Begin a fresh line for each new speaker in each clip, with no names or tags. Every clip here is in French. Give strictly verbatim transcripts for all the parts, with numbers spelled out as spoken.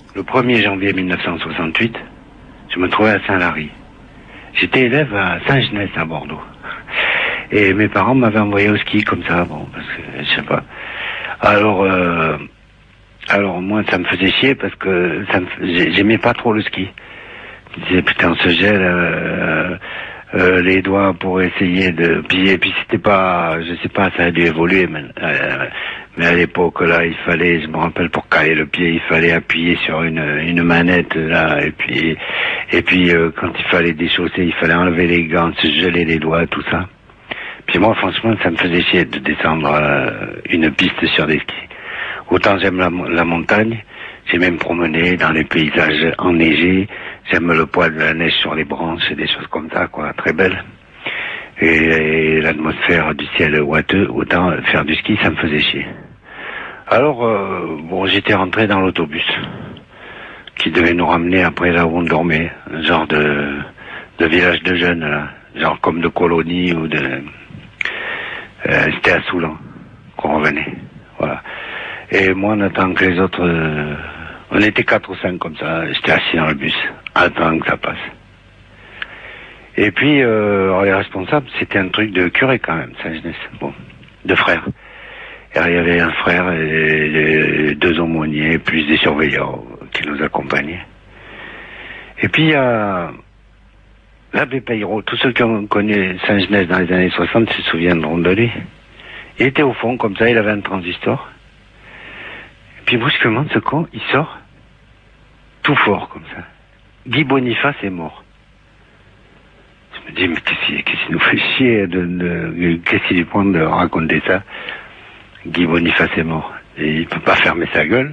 le premier janvier mille neuf cent soixante-huit, je me trouvais à Saint-Lary. J'étais élève à Saint-Genès à Bordeaux. Et mes parents m'avaient envoyé au ski comme ça, bon, parce que je sais pas. Alors, euh, alors moi ça me faisait chier parce que ça me, j'aimais pas trop le ski. Je disais putain, on se gèle euh, euh, les doigts pour essayer de piller. Et puis c'était pas, je sais pas, ça a dû évoluer, mais, euh, mais à l'époque là, il fallait, je me rappelle, pour caler le pied, il fallait appuyer sur une une manette là, et puis et puis euh, quand il fallait déchausser, il fallait enlever les gants, se geler les doigts, tout ça. Puis moi, franchement, ça me faisait chier de descendre euh, une piste sur des skis. Autant j'aime la, la montagne, j'aime me promener dans les paysages enneigés, j'aime le poids de la neige sur les branches et des choses comme ça, quoi, très belles. Et, et l'atmosphère du ciel ouateux, autant faire du ski, ça me faisait chier. Alors, euh, bon, j'étais rentré dans l'autobus qui devait nous ramener après là où on dormait, un genre de, de village de jeunes, là, genre comme de colonie ou de... Euh, c'était à Soulan qu'on revenait, voilà. Et moi, en attendant que les autres, euh, on était quatre ou cinq comme ça. J'étais assis dans le bus, attendant que ça passe. Et puis, euh, alors les responsables, c'était un truc de curé quand même, Saint-Genès, bon, de frères. Et alors, il y avait un frère et, et deux aumôniers, plus des surveillants qui nous accompagnaient. Et puis il y a l'abbé Peyrot. Tous ceux qui ont connu Saint-Genès dans les années soixante se souviendront de lui. Il était au fond, comme ça, il avait un transistor. Et puis brusquement, ce con, il sort, tout fort, comme ça. Guy Boniface est mort. Je me dis, mais qu'est-ce qu'il qu'est-ce qu'il nous fait chier de, de, qu'est-ce qu'il lui prend de raconter ça? Guy Boniface est mort. Et il peut pas fermer sa gueule.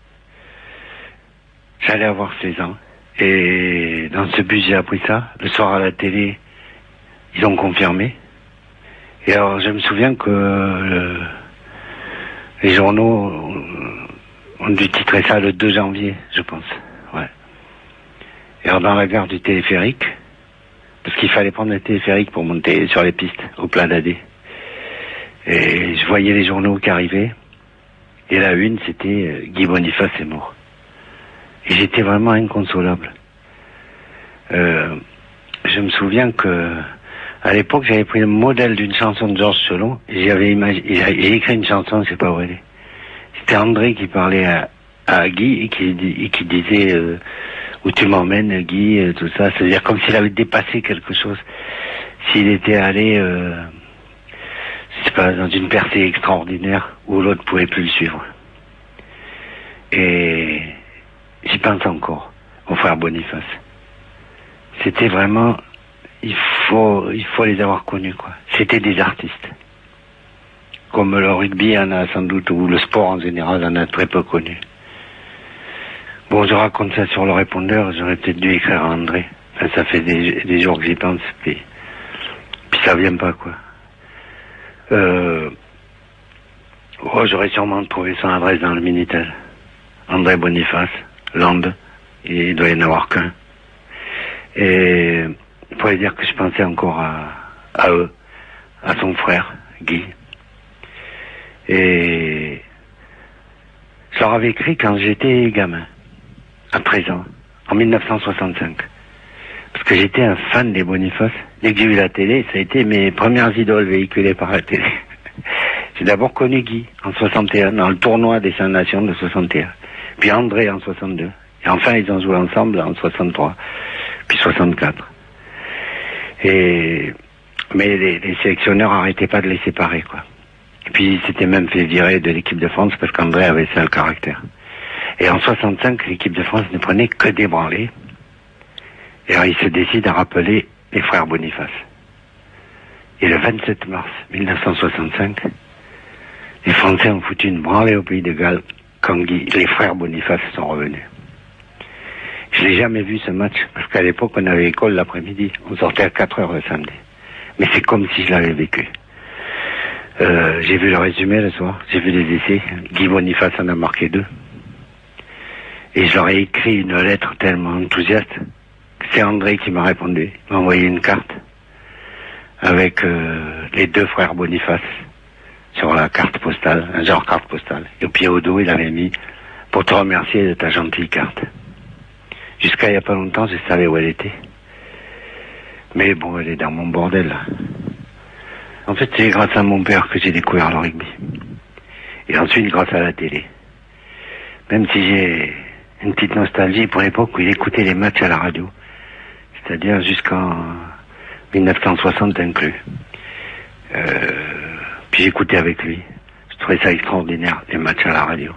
J'allais avoir seize ans. Et dans ce bus, j'ai appris ça. Le soir à la télé, ils ont confirmé. Et alors, je me souviens que le, les journaux ont dû titrer ça le deux janvier, je pense. Ouais. Et alors, dans la gare du téléphérique, parce qu'il fallait prendre le téléphérique pour monter sur les pistes, au Plat d'Adé. Et je voyais les journaux qui arrivaient. Et la une, c'était Guy Boniface est mort. Et j'étais vraiment inconsolable. Euh, je me souviens que à l'époque, j'avais pris le modèle d'une chanson de Georges Selon et j'avais imagi- j'ai écrit une chanson, c'est pas vrai. C'était André qui parlait à, à Guy et qui, et qui disait euh, où tu m'emmènes, Guy, euh, tout ça. C'est-à-dire comme s'il avait dépassé quelque chose. S'il était allé, euh, je sais pas, dans une percée extraordinaire où l'autre pouvait plus le suivre. Et j'y pense encore, au frère Boniface. C'était vraiment, il faut, il faut les avoir connus, quoi. C'était des artistes. Comme le rugby en a sans doute, ou le sport en général en a très peu connu. Bon, je raconte ça sur le répondeur, j'aurais peut-être dû écrire à André. Enfin, ça fait des, des jours que j'y pense, puis, puis ça vient pas, quoi. Euh, oh, j'aurais sûrement trouvé son adresse dans le Minitel. André Boniface, Lande, il doit y en avoir qu'un. Et il pourrait dire que je pensais encore à, à eux, à son frère, Guy. Et je leur avais écrit quand j'étais gamin, à treize ans, en mille neuf cent soixante-cinq. Parce que j'étais un fan des Boniface. Dès que j'ai vu la télé, ça a été mes premières idoles véhiculées par la télé. J'ai d'abord connu Guy en soixante et un, dans le tournoi des Cinq Nations de soixante et un. Puis André en soixante-deux. Et enfin, ils ont joué ensemble en soixante-trois. Puis soixante-quatre. Et, mais les, les sélectionneurs n'arrêtaient pas de les séparer, quoi. Et puis, ils s'étaient même fait virer de l'équipe de France parce qu'André avait ça le caractère. Et en soixante-cinq, l'équipe de France ne prenait que des branlés. Et alors, ils se décident à rappeler les frères Boniface. Et le vingt-sept mars mille neuf cent soixante-cinq, les Français ont foutu une branlée au pays de Galles quand Guy, les frères Boniface sont revenus. Je l'ai jamais vu ce match, parce qu'à l'époque, on avait école l'après-midi. On sortait à quatre heures le samedi. Mais c'est comme si je l'avais vécu. Euh, j'ai vu le résumé le soir, j'ai vu les essais. Guy Boniface en a marqué deux. Et je leur ai écrit une lettre tellement enthousiaste que c'est André qui m'a répondu. Il m'a envoyé une carte avec euh, les deux frères Boniface sur la carte postale, un genre carte postale. Et au pied au dos, il avait mis pour te remercier de ta gentille carte. Jusqu'à il n'y a pas longtemps, je savais où elle était. Mais bon, elle est dans mon bordel, là. En fait, c'est grâce à mon père que j'ai découvert le rugby. Et ensuite, grâce à la télé. Même si j'ai une petite nostalgie pour l'époque où il écoutait les matchs à la radio. C'est-à-dire jusqu'en dix-neuf cent soixante inclus. Euh, puis j'écoutais avec lui. Je trouvais ça extraordinaire, les matchs à la radio.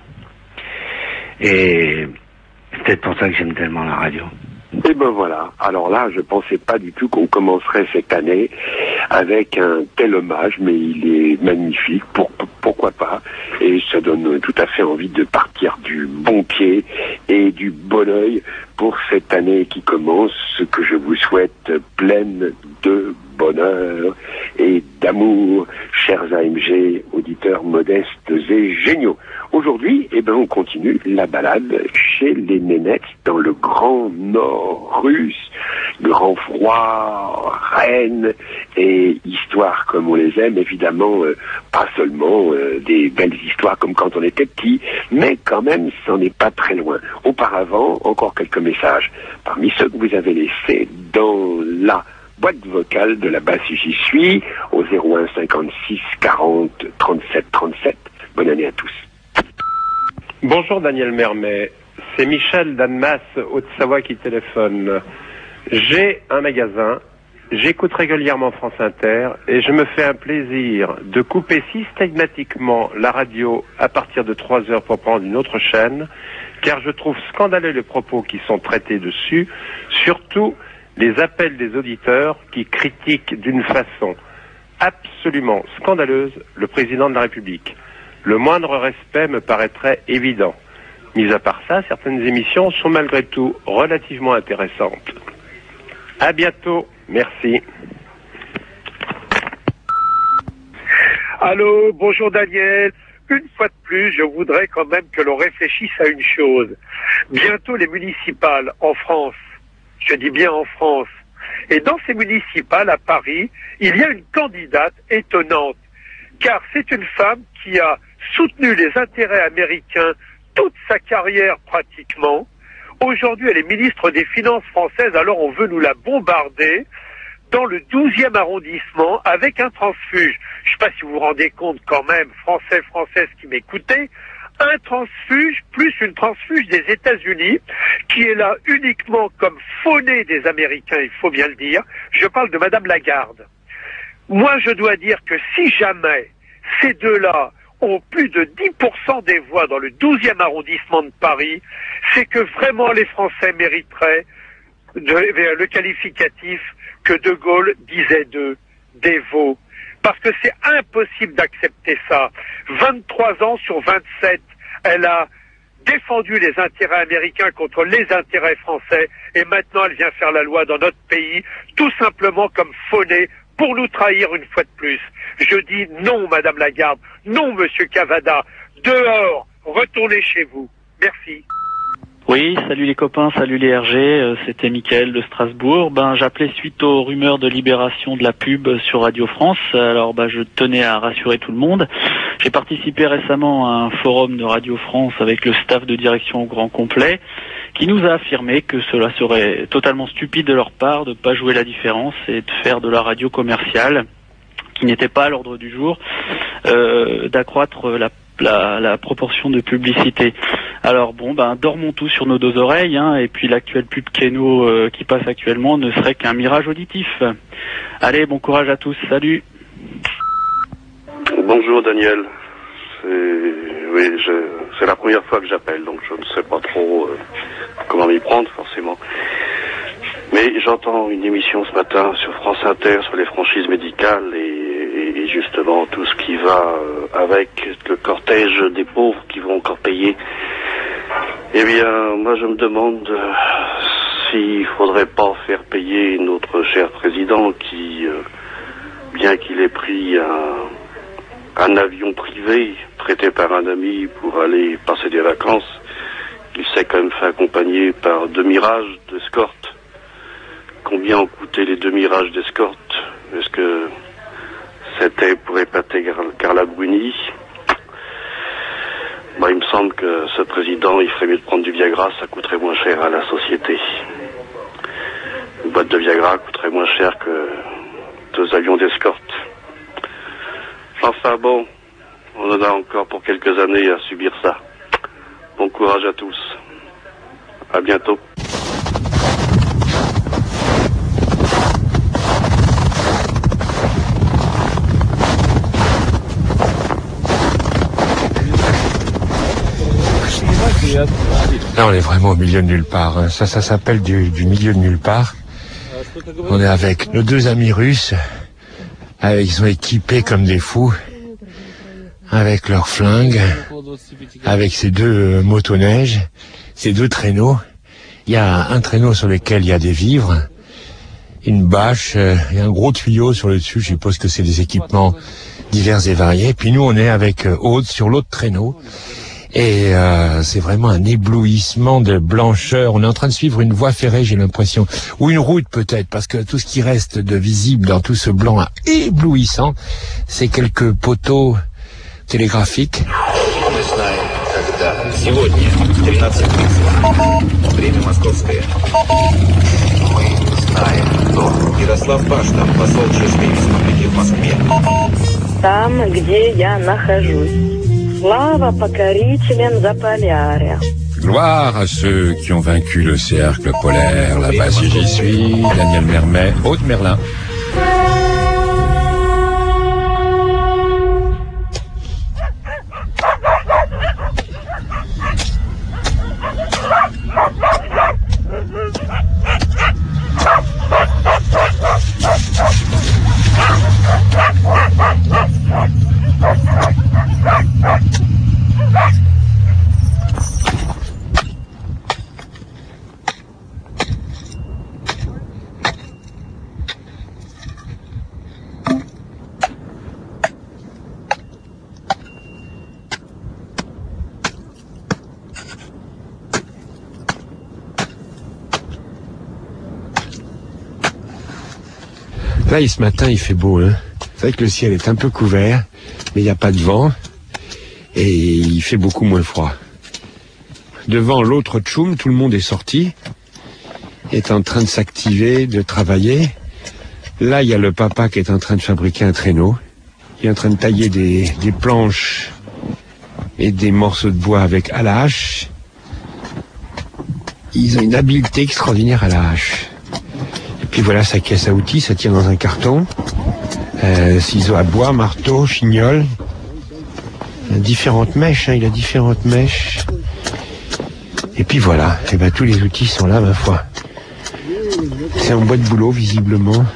Et c'est peut-être pour ça que j'aime tellement la radio.
Et ben voilà, alors là, je pensais pas du tout qu'on commencerait cette année avec un tel hommage, mais il est magnifique, pour, pourquoi pas, et ça donne tout à fait envie de partir du bon pied et du bon oeil pour cette année qui commence, ce que je vous souhaite pleine de bonheur et d'amour, chers A M G, auditeurs modestes et géniaux. Aujourd'hui, eh ben, on continue la balade chez les Nénettes dans le grand nord russe, grand froid, Rennes et histoires comme on les aime, évidemment, euh, pas seulement euh, des belles histoires comme quand on était petit, mais quand même, c'en est pas très loin. Auparavant, encore quelques messages parmi ceux que vous avez laissés dans la boîte vocale de la basse J'y suis au zéro un cinquante-six quarante trente-sept trente-sept. Bonne année à tous.
Bonjour Daniel Mermet, c'est Michel d'Annemasse, Haute-Savoie qui téléphone. J'ai un magasin, j'écoute régulièrement France Inter et je me fais un plaisir de couper systématiquement la radio à partir de trois heures pour prendre une autre chaîne, car je trouve scandaleux les propos qui sont traités dessus, surtout les appels des auditeurs qui critiquent d'une façon absolument scandaleuse le président de la République. Le moindre respect me paraîtrait évident. Mis à part ça, certaines émissions sont malgré tout relativement intéressantes. À bientôt, merci.
Allô, bonjour Daniel. Une fois de plus, je voudrais quand même que l'on réfléchisse à une chose. Bientôt les municipales en France, je dis bien en France, et dans ces municipales à Paris, il y a une candidate étonnante, car c'est une femme qui a soutenu les intérêts américains toute sa carrière pratiquement. Aujourd'hui, elle est ministre des Finances françaises, alors on veut nous la bombarder dans le douzième arrondissement avec un transfuge. Je ne sais pas si vous vous rendez compte quand même, Français, Françaises qui m'écoutez, un transfuge plus une transfuge des États-Unis qui est là uniquement comme faux-nez des Américains, il faut bien le dire. Je parle de Madame Lagarde. Moi, je dois dire que si jamais ces deux-là ont plus de dix pour cent des voix dans le douzième arrondissement de Paris, c'est que vraiment les Français mériteraient de, le qualificatif que De Gaulle disait d'eux, des veaux. Parce que c'est impossible d'accepter ça. vingt-trois ans sur vingt-sept, elle a défendu les intérêts américains contre les intérêts français, et maintenant elle vient faire la loi dans notre pays, tout simplement comme faux-nez, pour nous trahir une fois de plus. Je dis non, Madame Lagarde, non, Monsieur Cavada, dehors, retournez chez vous. Merci.
Oui, salut les copains, salut les R G, euh, c'était Mickaël de Strasbourg. Ben, j'appelais suite aux rumeurs de libération de la pub sur Radio France. Alors, ben, je tenais à rassurer tout le monde. J'ai participé récemment à un forum de Radio France avec le staff de direction au grand complet, qui nous a affirmé que cela serait totalement stupide de leur part de ne pas jouer la différence et de faire de la radio commerciale, qui n'était pas à l'ordre du jour, euh, d'accroître la, la, la proportion de publicité. Alors bon, ben dormons tous sur nos deux oreilles, hein, et puis l'actuelle pub Keno euh, qui passe actuellement ne serait qu'un mirage auditif. Allez, bon courage à tous, salut.
Bonjour Daniel, c'est oui, je... c'est la première fois que j'appelle, donc je ne sais pas trop euh, comment m'y prendre forcément. Mais j'entends une émission ce matin sur France Inter sur les franchises médicales et, et, et justement tout ce qui va euh, avec le cortège des pauvres qui vont encore payer. Eh bien, moi je me demande euh, s'il faudrait pas faire payer notre cher président qui, euh, bien qu'il ait pris un, un avion privé prêté par un ami pour aller passer des vacances, il s'est quand même fait accompagner par deux mirages d'escorte. Combien ont coûté les deux mirages d'escorte? Est-ce que c'était pour épater Carla Bruni? bah, il me semble que ce président, il ferait mieux de prendre du Viagra, ça coûterait moins cher à la société. Une boîte de Viagra coûterait moins cher que deux avions d'escorte. Enfin bon, on en a encore pour quelques années à subir ça. Bon courage à tous. À bientôt.
Là, on est vraiment au milieu de nulle part. Hein. Ça, ça s'appelle du, du milieu de nulle part. On est avec nos deux amis russes. Avec, ils sont équipés comme des fous. Avec leurs flingues. Avec ces deux euh, motoneiges. Ces deux traîneaux. Il y a un traîneau sur lequel il y a des vivres. Une bâche euh, et un gros tuyau sur le dessus. Je suppose que c'est des équipements divers et variés. Puis nous, on est avec euh, Aude sur l'autre traîneau. Et euh, c'est vraiment un éblouissement de blancheur. On est en train de suivre une voie ferrée, j'ai l'impression. Ou une route peut-être, parce que tout ce qui reste de visible dans tout ce blanc éblouissant, c'est quelques poteaux télégraphiques.
Там, где я нахожусь.
Gloire à ceux qui ont vaincu le cercle polaire. Là-bas, si j'y suis, Daniel Mermet, Aude Merlin. Là, ce matin, il fait beau. Hein. C'est vrai que le ciel est un peu couvert, mais il n'y a pas de vent et il fait beaucoup moins froid. Devant l'autre tchoum, tout le monde est sorti, est en train de s'activer, de travailler. Là, il y a le papa qui est en train de fabriquer un traîneau. Il est en train de tailler des, des planches et des morceaux de bois avec à la hache. Ils ont une habileté extraordinaire à la hache. Et puis voilà sa caisse à outils, ça tient dans un carton. Euh, ciseaux à bois, marteau, chignol. Il a différentes mèches, hein, il a différentes mèches. Et puis voilà, et ben tous les outils sont là, ma foi. C'est un bois de boulot, visiblement.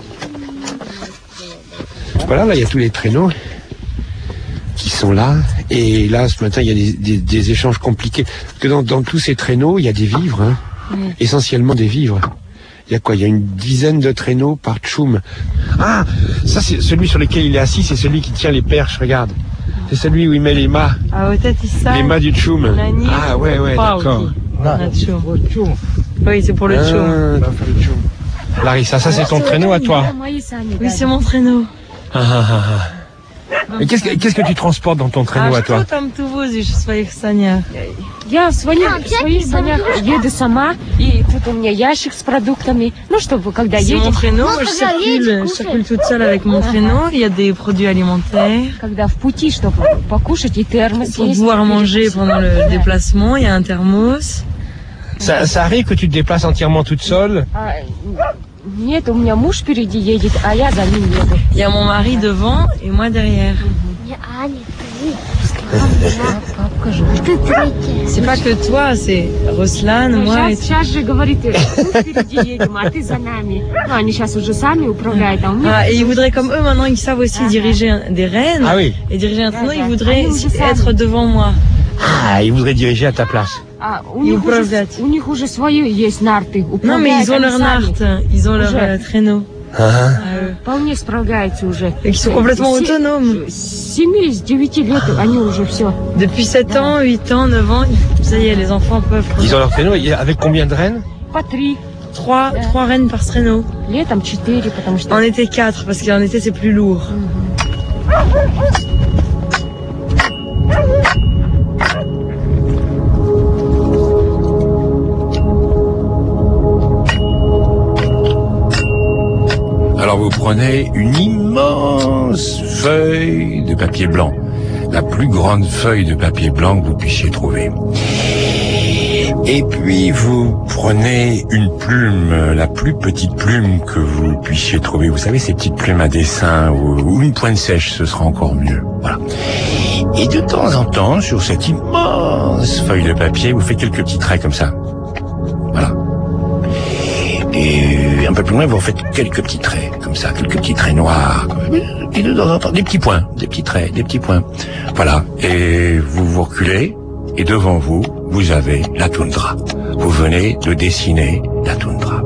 Voilà, là il y a tous les traîneaux qui sont là. Et là, ce matin, il y a des, des, des échanges compliqués. Parce que dans, dans tous ces traîneaux, il y a des vivres, hein, mmh. essentiellement des vivres. Il y a quoi? Il y a une dizaine de traîneaux par tchoum. Ah, ça c'est celui sur lequel il est assis, c'est celui qui tient les perches, regarde. C'est celui où il met les mâts. Les mâts du tchoum. Ah ouais, ouais, d'accord.
Oui, c'est pour le tchoum.
Ah, Larissa, ça c'est ton traîneau à toi?
Oui, c'est mon traîneau.
Ah, ah, ah. Et qu'est-ce que, qu'est-ce que tu transportes dans ton traîneau
а
à toi?
Что там ты возишь в своих санях?
Я в своих, в своих санях еду сама, и тут у меня ящик с продуктами. Ну, чтобы когда
C'est
едем...
mon traîneau, je circule, je circule toute seule avec mon traîneau. Il y a des produits alimentaires.
Когда в пути, чтобы покушать, и термос
Pour
есть.
pouvoir manger pendant le déplacement, il y a un thermos.
Ça, ça arrive que tu te déplaces entièrement toute seule?
А, Нет, у меня муж впереди едет, а я за ним еду.
Il y a mon mari devant et moi derrière. C'est pas que toi, c'est Ruslan, moi et
Сейчас же говорит, мы впереди едем, а ты за нами. Ну, они сейчас уже сами управляют, а у меня...
Ah, et ils voudraient, comme eux, maintenant, ils savent aussi diriger un- des rennes.
Ah oui.
Et diriger un traîneau, ils voudraient être devant moi.
Ah, il voudrait diriger à ta place.
А, у,
И
них уже,
управлять.
у них уже свои есть нарты.
Non, mais ils ont leur
управляют они
nart, ils ont leur
Уже.
euh, traîneau.
Ah.
à eux.
Вполне справляются уже.
Et qui sont complètement
С-
autonomes.
С семи, с девяти лет они уже все.
Depuis sept ans, huit ans, neuf ans, ça y est, les enfants peuvent.
Ils ont leur traîneau, et avec combien de rennes?
По три.
Trois, trois rennes par traîneau.
Летом четыре, потому что...
En été, quatre, parce qu'en été, c'est plus lourd.
Alors vous prenez une immense feuille de papier blanc, la plus grande feuille de papier blanc que vous puissiez trouver. Et puis vous prenez une plume, la plus petite plume que vous puissiez trouver. Vous savez, ces petites plumes à dessin ou, ou une pointe sèche, ce sera encore mieux. Voilà. Et de temps en temps, sur cette immense feuille de papier, vous faites quelques petits traits comme ça. Voilà. Et un peu plus loin, vous faites quelques petits traits, comme ça, quelques petits traits noirs. Et de temps en temps, des petits points, des petits traits, des petits points. Voilà. Et vous vous reculez, et devant vous, vous avez la toundra. Vous venez de dessiner la toundra.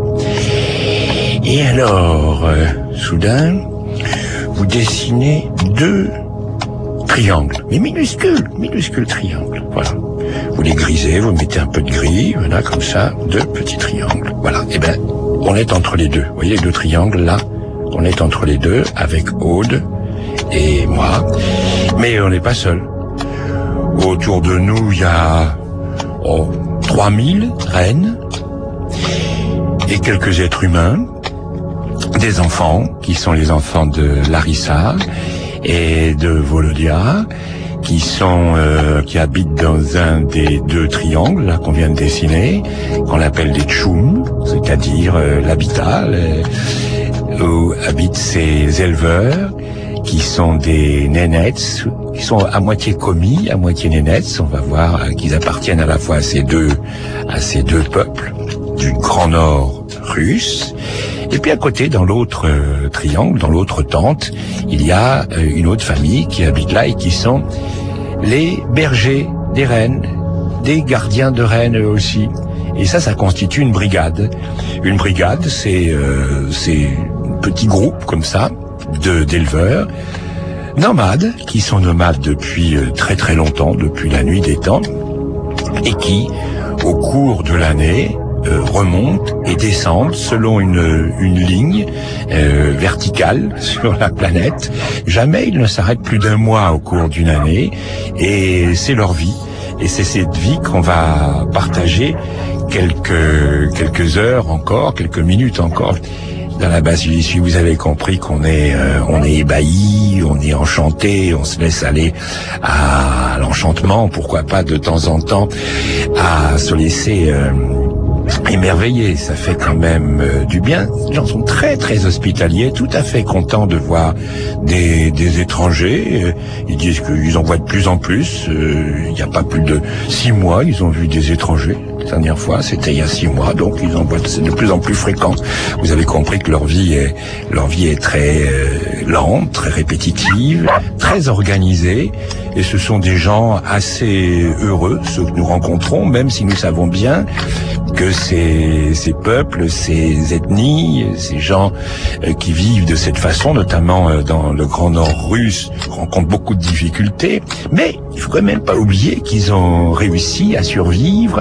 Et alors, euh, soudain, vous dessinez deux triangles, mais minuscules, minuscules triangles. Voilà. Vous les grisez, vous mettez un peu de gris, voilà, comme ça, deux petits triangles. Voilà. Et ben, on est entre les deux. Vous voyez les deux triangles, là? On est entre les deux, avec Aude et moi. Mais on n'est pas seul. Autour de nous, il y a, oh, trois mille reines et quelques êtres humains, des enfants, qui sont les enfants de Larissa et de Volodia, qui sont euh, qui habitent dans un des deux triangles là qu'on vient de dessiner, qu'on appelle des tchoum, c'est-à-dire euh, l'habitat le, où habitent ces éleveurs, qui sont des nénettes, qui sont à moitié commis, à moitié nénettes. On va voir euh, qu'ils appartiennent à la fois à ces deux à ces deux peuples du Grand Nord russe. Et puis à côté, dans l'autre euh, triangle, dans l'autre tente, il y a euh, une autre famille qui habite là et qui sont les bergers des reines, des gardiens de reines eux aussi. Et ça, ça constitue une brigade. Une brigade, c'est euh, c'est un petit groupe comme ça de d'éleveurs nomades qui sont nomades depuis euh, très très longtemps, depuis la nuit des temps, et qui, au cours de l'année, Euh, remontent et descendent selon une, une ligne euh, verticale sur la planète. Jamais ils ne s'arrêtent plus d'un mois au cours d'une année, et c'est leur vie. Et c'est cette vie qu'on va partager quelques quelques heures encore, quelques minutes encore. Dans la base du Suisse, vous avez compris qu'on est euh, on est ébahi, on est enchanté, on se laisse aller à l'enchantement, pourquoi pas de temps en temps à se laisser euh, émerveillé, ça fait quand même euh, du bien. Les gens sont très très hospitaliers, tout à fait contents de voir des, des étrangers. Euh, ils disent qu'ils en voient de plus en plus. Euh, il n'y a pas plus de six mois, ils ont vu des étrangers. La dernière fois, c'était il y a six mois, donc ils en voient, c'est de plus en plus fréquent. Vous avez compris que leur vie est leur vie est très euh, lente, très répétitive, très organisée. Et ce sont des gens assez heureux, ceux que nous rencontrons, même si nous savons bien que ces, ces peuples, ces ethnies, ces gens euh, qui vivent de cette façon, notamment euh, dans le Grand Nord russe, rencontrent beaucoup de difficultés. Mais il faut quand même pas oublier qu'ils ont réussi à survivre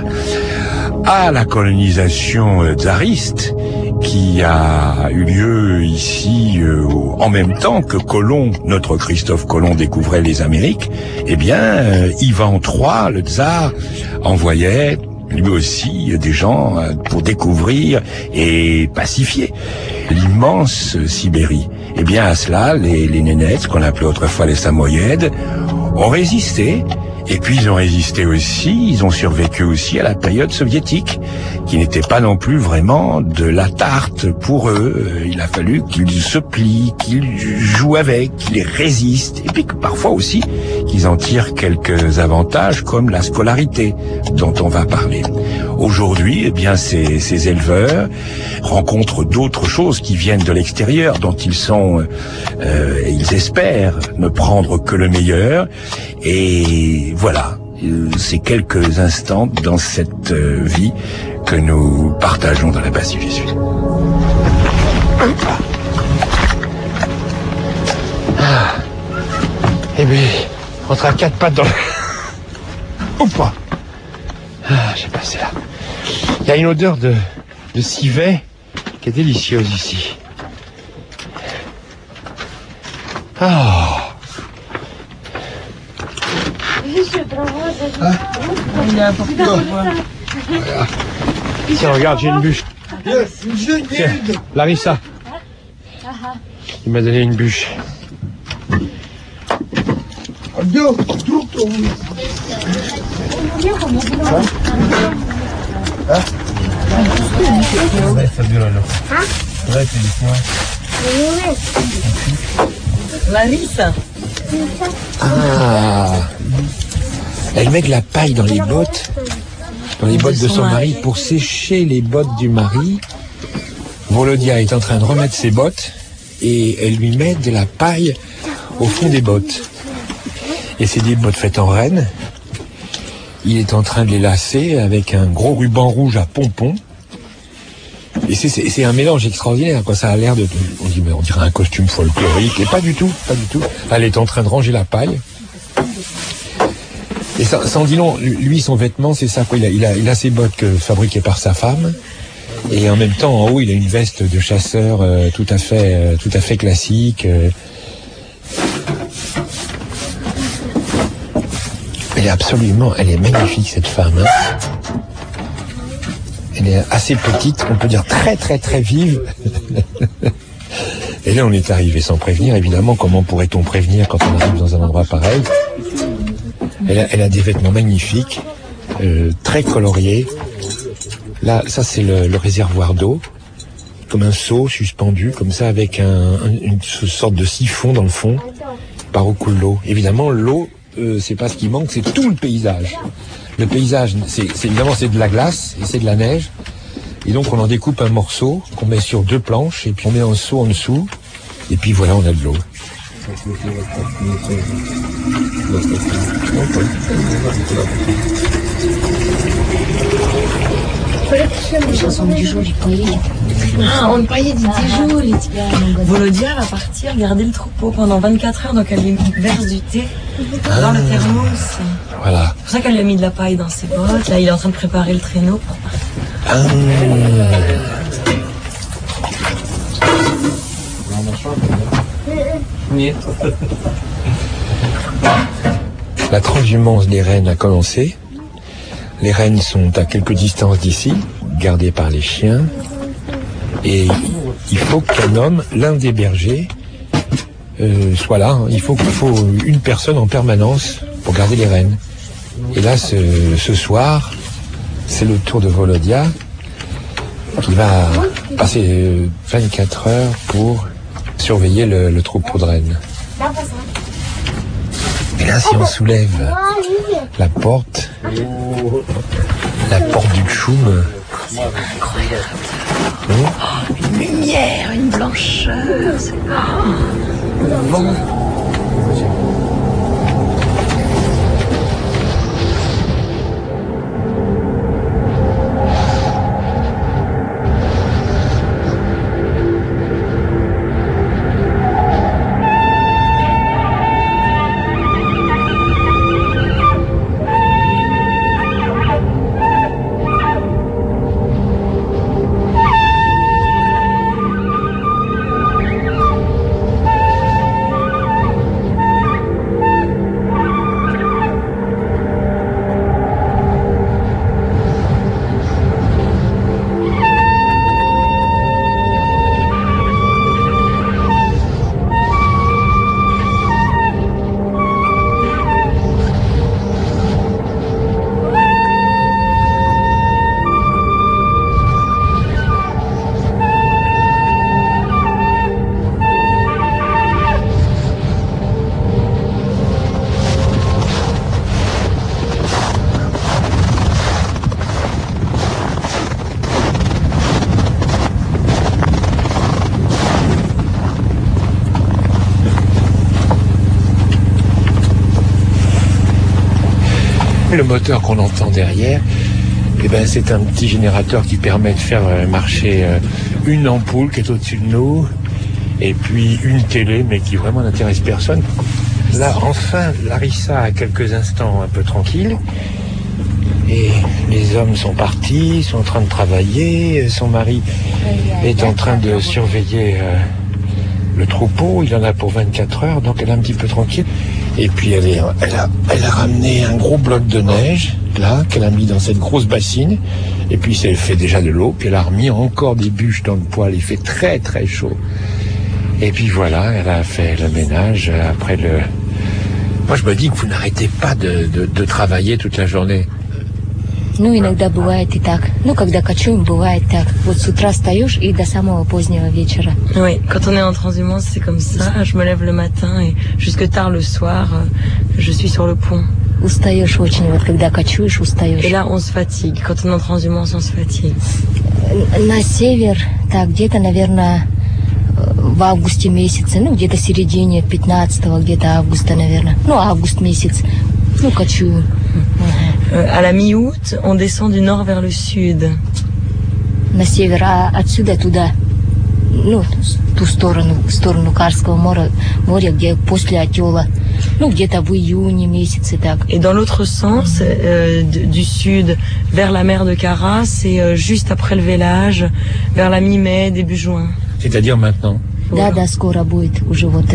à la colonisation euh, tsariste qui a eu lieu ici euh, en même temps que Colomb, notre Christophe Colomb, découvrait les Amériques. Eh bien, euh, Ivan trois, le tsar, envoyait lui aussi des gens pour découvrir et pacifier l'immense Sibérie. Eh bien, à cela, les, les nénettes, qu'on appelait autrefois les Samoyèdes, ont résisté. Et puis ils ont résisté aussi, ils ont survécu aussi à la période soviétique, qui n'était pas non plus vraiment de la tarte pour eux. Il a fallu qu'ils se plient, qu'ils jouent avec, qu'ils résistent, et puis que parfois aussi qu'ils en tirent quelques avantages, comme la scolarité dont on va parler. Aujourd'hui, eh bien, ces, ces éleveurs rencontrent d'autres choses qui viennent de l'extérieur, dont ils sont, euh, ils espèrent ne prendre que le meilleur. Et voilà, c'est quelques instants dans cette euh, vie que nous partageons dans la basse du Jésus. Ah. Eh bien, on sera à quatre pattes dans le... Ou pas. Ah, j'ai passé là. Il y a une odeur de, de civet qui est délicieuse ici. Ah. Ah.
Il est apporté au revoir.
Tiens, regarde, j'ai une bûche. Tiens, Larissa. Il m'a donné une bûche.
Larissa.
Ah. Elle met de la paille dans les bottes, dans les bottes de son mari pour sécher les bottes du mari. Volodia est en train de remettre ses bottes et elle lui met de la paille au fond des bottes. Et c'est des bottes faites en renne. Il est en train de les lacer avec un gros ruban rouge à pompons. Et c'est, c'est, c'est un mélange extraordinaire, quoi. Ça a l'air de, on dit, mais on dirait un costume folklorique. Et pas du tout, pas du tout. Elle est en train de ranger la paille. Et ça, ça en dit long. Lui, son vêtement, c'est ça, quoi. Il a, il a, il a ses bottes que, fabriquées par sa femme. Et en même temps, en haut, il a une veste de chasseur euh, tout à fait, euh, tout à fait classique. Euh. Elle est absolument, elle est magnifique, cette femme. Hein. Elle est assez petite, on peut dire très très très vive. Et là, on est arrivé sans prévenir, évidemment. Comment pourrait-on prévenir quand on arrive dans un endroit pareil? Elle a, elle a des vêtements magnifiques, euh, très coloriés. Là, ça c'est le, le réservoir d'eau, comme un seau suspendu, comme ça, avec un, un, une sorte de siphon dans le fond, par où coule l'eau. Évidemment, l'eau, euh, c'est pas ce qui manque, c'est tout le paysage. Le paysage, c'est, c'est évidemment c'est de la glace et c'est de la neige. Et donc on en découpe un morceau qu'on met sur deux planches et puis on met un seau en dessous. Et puis voilà, on a de l'eau.
Ah, on parlait du Dijon. Volodia va partir garder le troupeau pendant vingt-quatre heures, donc elle lui verse du thé dans le thermos.
Voilà.
C'est pour ça qu'elle lui a mis de la paille dans ses bottes. Là, il est en train de préparer le traîneau pour partir.
Ah. La transhumance des rennes a commencé. Les rennes sont à quelques distances d'ici, gardées par les chiens. Et il faut qu'un homme, l'un des bergers, euh, soit là. Il faut, il faut une personne en permanence pour garder les rennes. Et là, ce, ce soir, c'est le tour de Volodia qui va passer vingt-quatre heures pour surveiller le, le troupeau de rennes. Et là, si on soulève la porte, la porte du choum,
c'est incroyable. Oh, une lumière, une blancheur. C'est... Oh. Bon.
Le moteur qu'on entend derrière, eh ben, c'est un petit générateur qui permet de faire marcher une ampoule qui est au-dessus de nous, et puis une télé, mais qui vraiment n'intéresse personne. Là, enfin, Larissa a quelques instants un peu tranquille, et les hommes sont partis, sont en train de travailler, son mari est en train de surveiller euh, le troupeau, il en a pour vingt-quatre heures, donc elle est un petit peu tranquille. Et puis elle, est, elle, a, elle a ramené un gros bloc de neige, là, qu'elle a mis dans cette grosse bassine. Et puis elle fait déjà de l'eau, puis elle a remis encore des bûches dans le poêle. Il fait très très chaud. Et puis voilà, elle a fait le ménage après le... Moi, je me dis que vous n'arrêtez pas de, de, de travailler toute la journée.
Ну, иногда бывает и так. Ну, когда кочуем, бывает так. Вот с утра встаешь и до самого позднего вечера.
Oui, quand on est en transhumance, c'est comme ça. Je me lève le matin et jusque tard le soir, je suis sur le pont.
Устаешь очень, вот когда кочуешь, устаешь.
Et là, on se fatigue. Quand on est en transhumance, on se fatigue.
На север, так, где-то, наверное, в августе месяце, ну, где-то в середине пятнадцатого, где-то августа, наверное. Ну, август месяц. Ну, кочую.
Euh, à la mi-août, on descend du nord vers le sud.
На север, а отсюда туда, ну, ту сторону, в сторону Карского моря, моря, где после Отела, ну, где-то в июне месяце, так.
Et dans l'autre sens, euh, du sud vers la mer de Kara, c'est euh, juste après le vélage, vers la mi-mai, début juin.
C'est-à-dire maintenant?
Да, да, скоро будет. Уже вот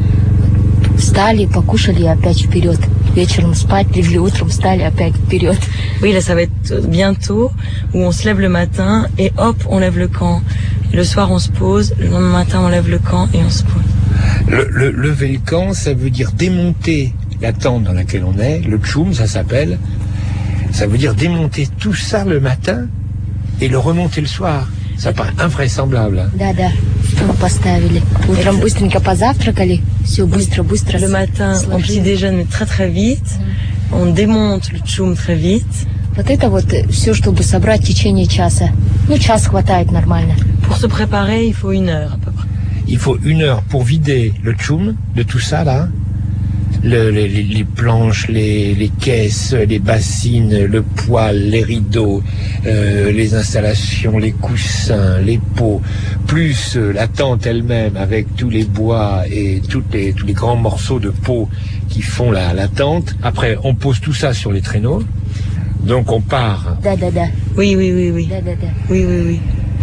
встали, покушали, опять вперед. Вечером спать, легли утром, встали, опять вперед.
Oui, là, ça va être bientôt, où on se lève le matin, et hop, on lève le camp. Et le soir, on se pose, le lendemain matin, on lève le camp, et on se pose.
Le, le, lever le camp, ça veut dire démonter la tente dans laquelle on est, le tchoum, ça s'appelle. Ça veut dire démonter tout ça le matin, et le remonter le soir. Ça paraît invraisemblable.
Да, да, мы поставили. Утром быстренько позавтракали, все быстро-быстро.
Le matin, on petit déjeune très très vite, on démonte le tchoum très vite.
Вот это вот все, чтобы собрать в течение часа. Ну, час хватает нормально.
Pour se préparer, il faut une heure à peu près.
Il faut une heure pour vider le tchoum de tout ça là. Le, les, les planches, les, les caisses, les bassines, le poêle, les rideaux, euh, les installations, les coussins, les pots, plus euh, la tente elle-même avec tous les bois et toutes les, tous les grands morceaux de peau qui font la, la tente. Après, on pose tout ça sur les traîneaux. Donc on part.
Да, да, да.
Oui, oui, oui, oui.
Да, да, да.
Oui, oui, oui.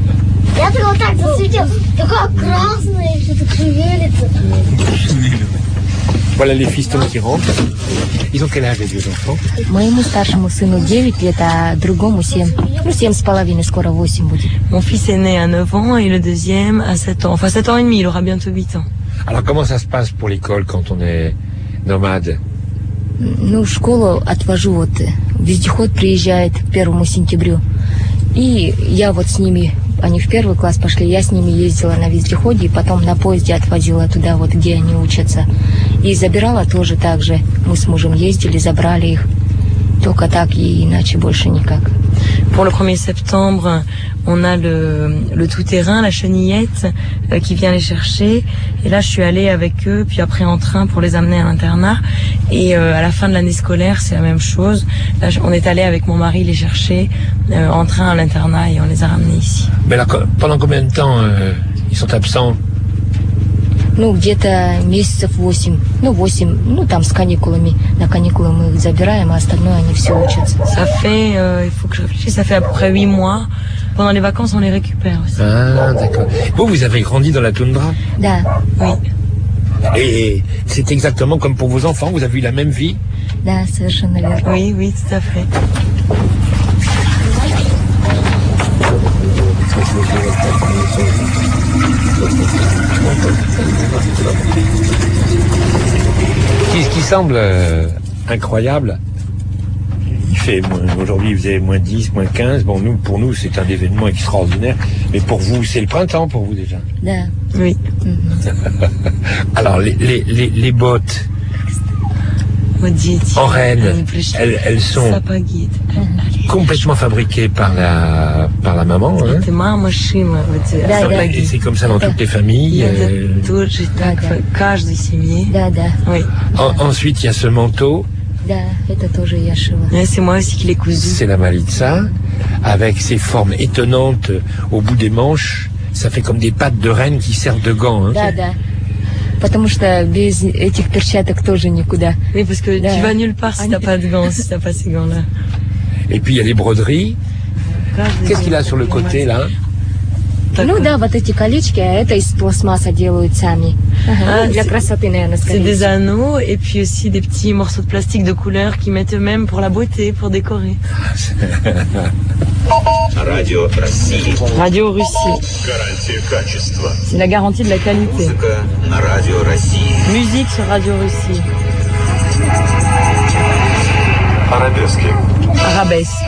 Я так вот так засветил, такое красное, что-то шевелится.
Voilà les fistons qui rentrent. Ils ont quel âge les deux enfants?
Моему старшему сыну девять лет, а другому семь. Ну, семь с половиной, скоро восемь будет.
Mon fils est né à neuf ans et le deuxième à sept ans. Enfin, sept ans et demi, il aura bientôt huit ans.
Alors comment ça se passe pour l'école quand on est nomade?
Ну, в школу отвожу, вот, вездеход приезжает к первому сентябрю. И я вот с ними, они в первый класс пошли, я с ними ездила на вездеходе, и потом на поезде отвозила туда, вот, где они учатся. И забирала тоже так же. Мы с мужем ездили, забрали их. Только так и иначе больше никак.
Pour le premier septembre, on a le, le tout-terrain, la chenillette, euh, qui vient les chercher. Et là, je suis allée avec eux, puis après en train pour les amener à l'internat. Et euh, à la fin de l'année scolaire, c'est la même chose. Là, on est allé avec mon mari les chercher euh, en train à l'internat et on les a ramenés ici.
Mais là, pendant combien de temps euh, ils sont absents?
Ну, где-то месяцев восемь. Ну, восемь, ну, там с каникулами. На каникулы мы их забираем, а остальное они все учатся.
Ça fait, euh, il faut que je réfléchisse, ça fait à peu près huit mois. Pendant les vacances, on les récupère aussi.
Ah, d'accord. Vous, vous avez grandi dans la toundra?
Да.
Oui.
Et c'est exactement comme pour vos enfants, vous avez eu la même vie?
Да, совершенно верно.
Oui, oui, tout à fait.
Ce qui semble euh, incroyable, il fait aujourd'hui il faisait moins dix, moins quinze. Bon, nous, pour nous, c'est un événement extraordinaire. Mais pour vous, c'est le printemps pour vous déjà?
Да.
Oui.
Alors, les, les, les, les bottes en Rennes, elles, elles sont complètement fabriquées par la, par la maman. Hein. Et c'est comme ça dans toutes les familles. Euh... En, ensuite, il y a ce manteau.
C'est moi aussi qui l'ai cousu.
C'est la malitsa, avec ses formes étonnantes au bout des manches. Ça fait comme des pattes de reine qui servent de gants. Hein.
Потому что без этих перчаток тоже никуда.
Oui, parce que да. Tu vas nulle part si t'as pas de gants, si t'as pas ces gants-là.
Et puis il y a les broderies. Qu'est-ce qu'il a sur le côté là?
Ну да, вот эти колечки, а это из пластмасса делают сами. Ага. Ah, для красоты, наверное, скорее.
C'est des anneaux et puis aussi des petits morceaux de plastique de couleur qu'ils mettent eux-mêmes pour la beauté, pour décorer.
Radio Russie.
Radio Russie. C'est la garantie de la qualité. Musique sur Radio Russie.
Arabesque.
Arabesque.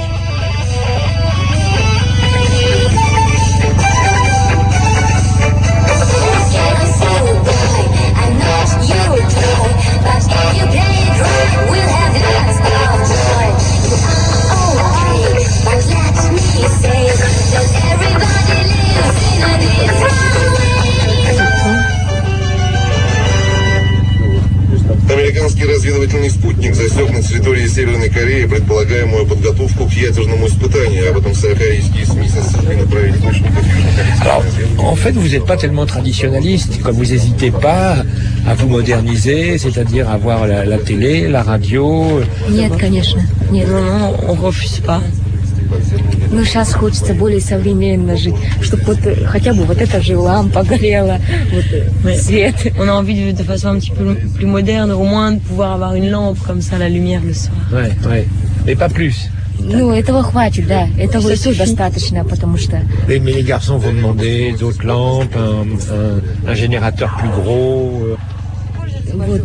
Американский разведывательный спутник засек на территории Северной Кореи предполагаемую подготовку к ядерному испытанию. Об этом сообщающие СМИ со ссылкой на правительственных
Alors, en fait, vous n'êtes pas tellement traditionnaliste, comme vous n'hésitez pas à vous moderniser, c'est-à-dire avoir la, la télé, la radio.
Нет, конечно, нет.
Non, non, on refuse pas.
Ну, сейчас хочется более современно жить, чтобы вот хотя бы вот эта же лампа горела, вот свет.
On a envie de vivre de façon un petit peu plus moderne, au moins de pouvoir avoir une lampe comme ça, la lumière le soir.
Ouais, ouais. Mais pas plus.
Ну, этого хватит, да. Этого и все достаточно, потому что...
Mais, mais les garçons vont demander d'autres lampes, un, un, un générateur plus gros.
Вот,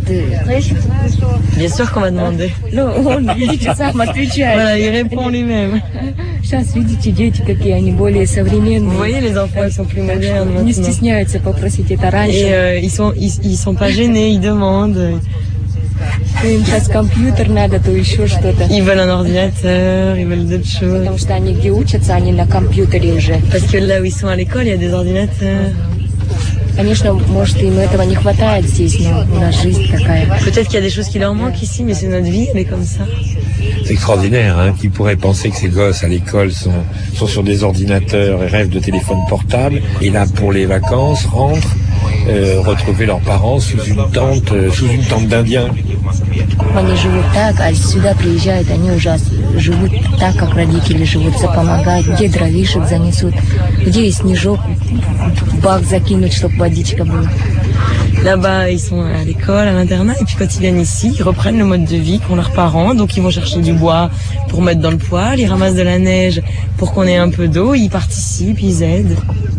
Bien sûr qu'on va demander.
Ну, он, видите, сам отвечает.
Voilà, il répond lui-même.
Сейчас, видите, дети какие, они более современные.
Vous voyez, les enfants, ils sont plus modernes maintenant.
Не стесняются попросить это раньше.
Et euh, ils sont, ils, ils sont pas gênés, ils demandent.
Им сейчас компьютер надо, то еще что-то.
Ils veulent un ordinateur, ils veulent d'autres choses.
Потому что они где учатся, они на компьютере уже.
Parce que là où ils sont à l'école, il y a des ordinateurs.
Конечно, может, им этого не хватает здесь, но у нас жизнь такая.
Peut-être qu'il y a des choses qui leur manquent ici, mais c'est notre vie, elle est comme ça.
C'est extraordinaire, hein, qui pourrait penser que ces gosses à l'école sont, sont sur des ordinateurs et rêvent de téléphones portables, et là, pour les vacances, rentrent, euh, retrouver leurs parents sous une tente, euh, sous une tente d'Indiens.
Они живут так, а сюда приезжают, они уже живут так, как родители живут, помогают, где дровишек занесут, где и снежок в бак закинуть, чтобы водичка была.
Là-bas, ils sont à l'école, à l'internat, et puis quand ils viennent ici, ils reprennent le mode de vie qu'ont leurs parents, donc ils vont chercher du bois pour mettre dans le poêle, ils ramassent de la neige pour qu'on ait un peu d'eau, ils participent, ils aident.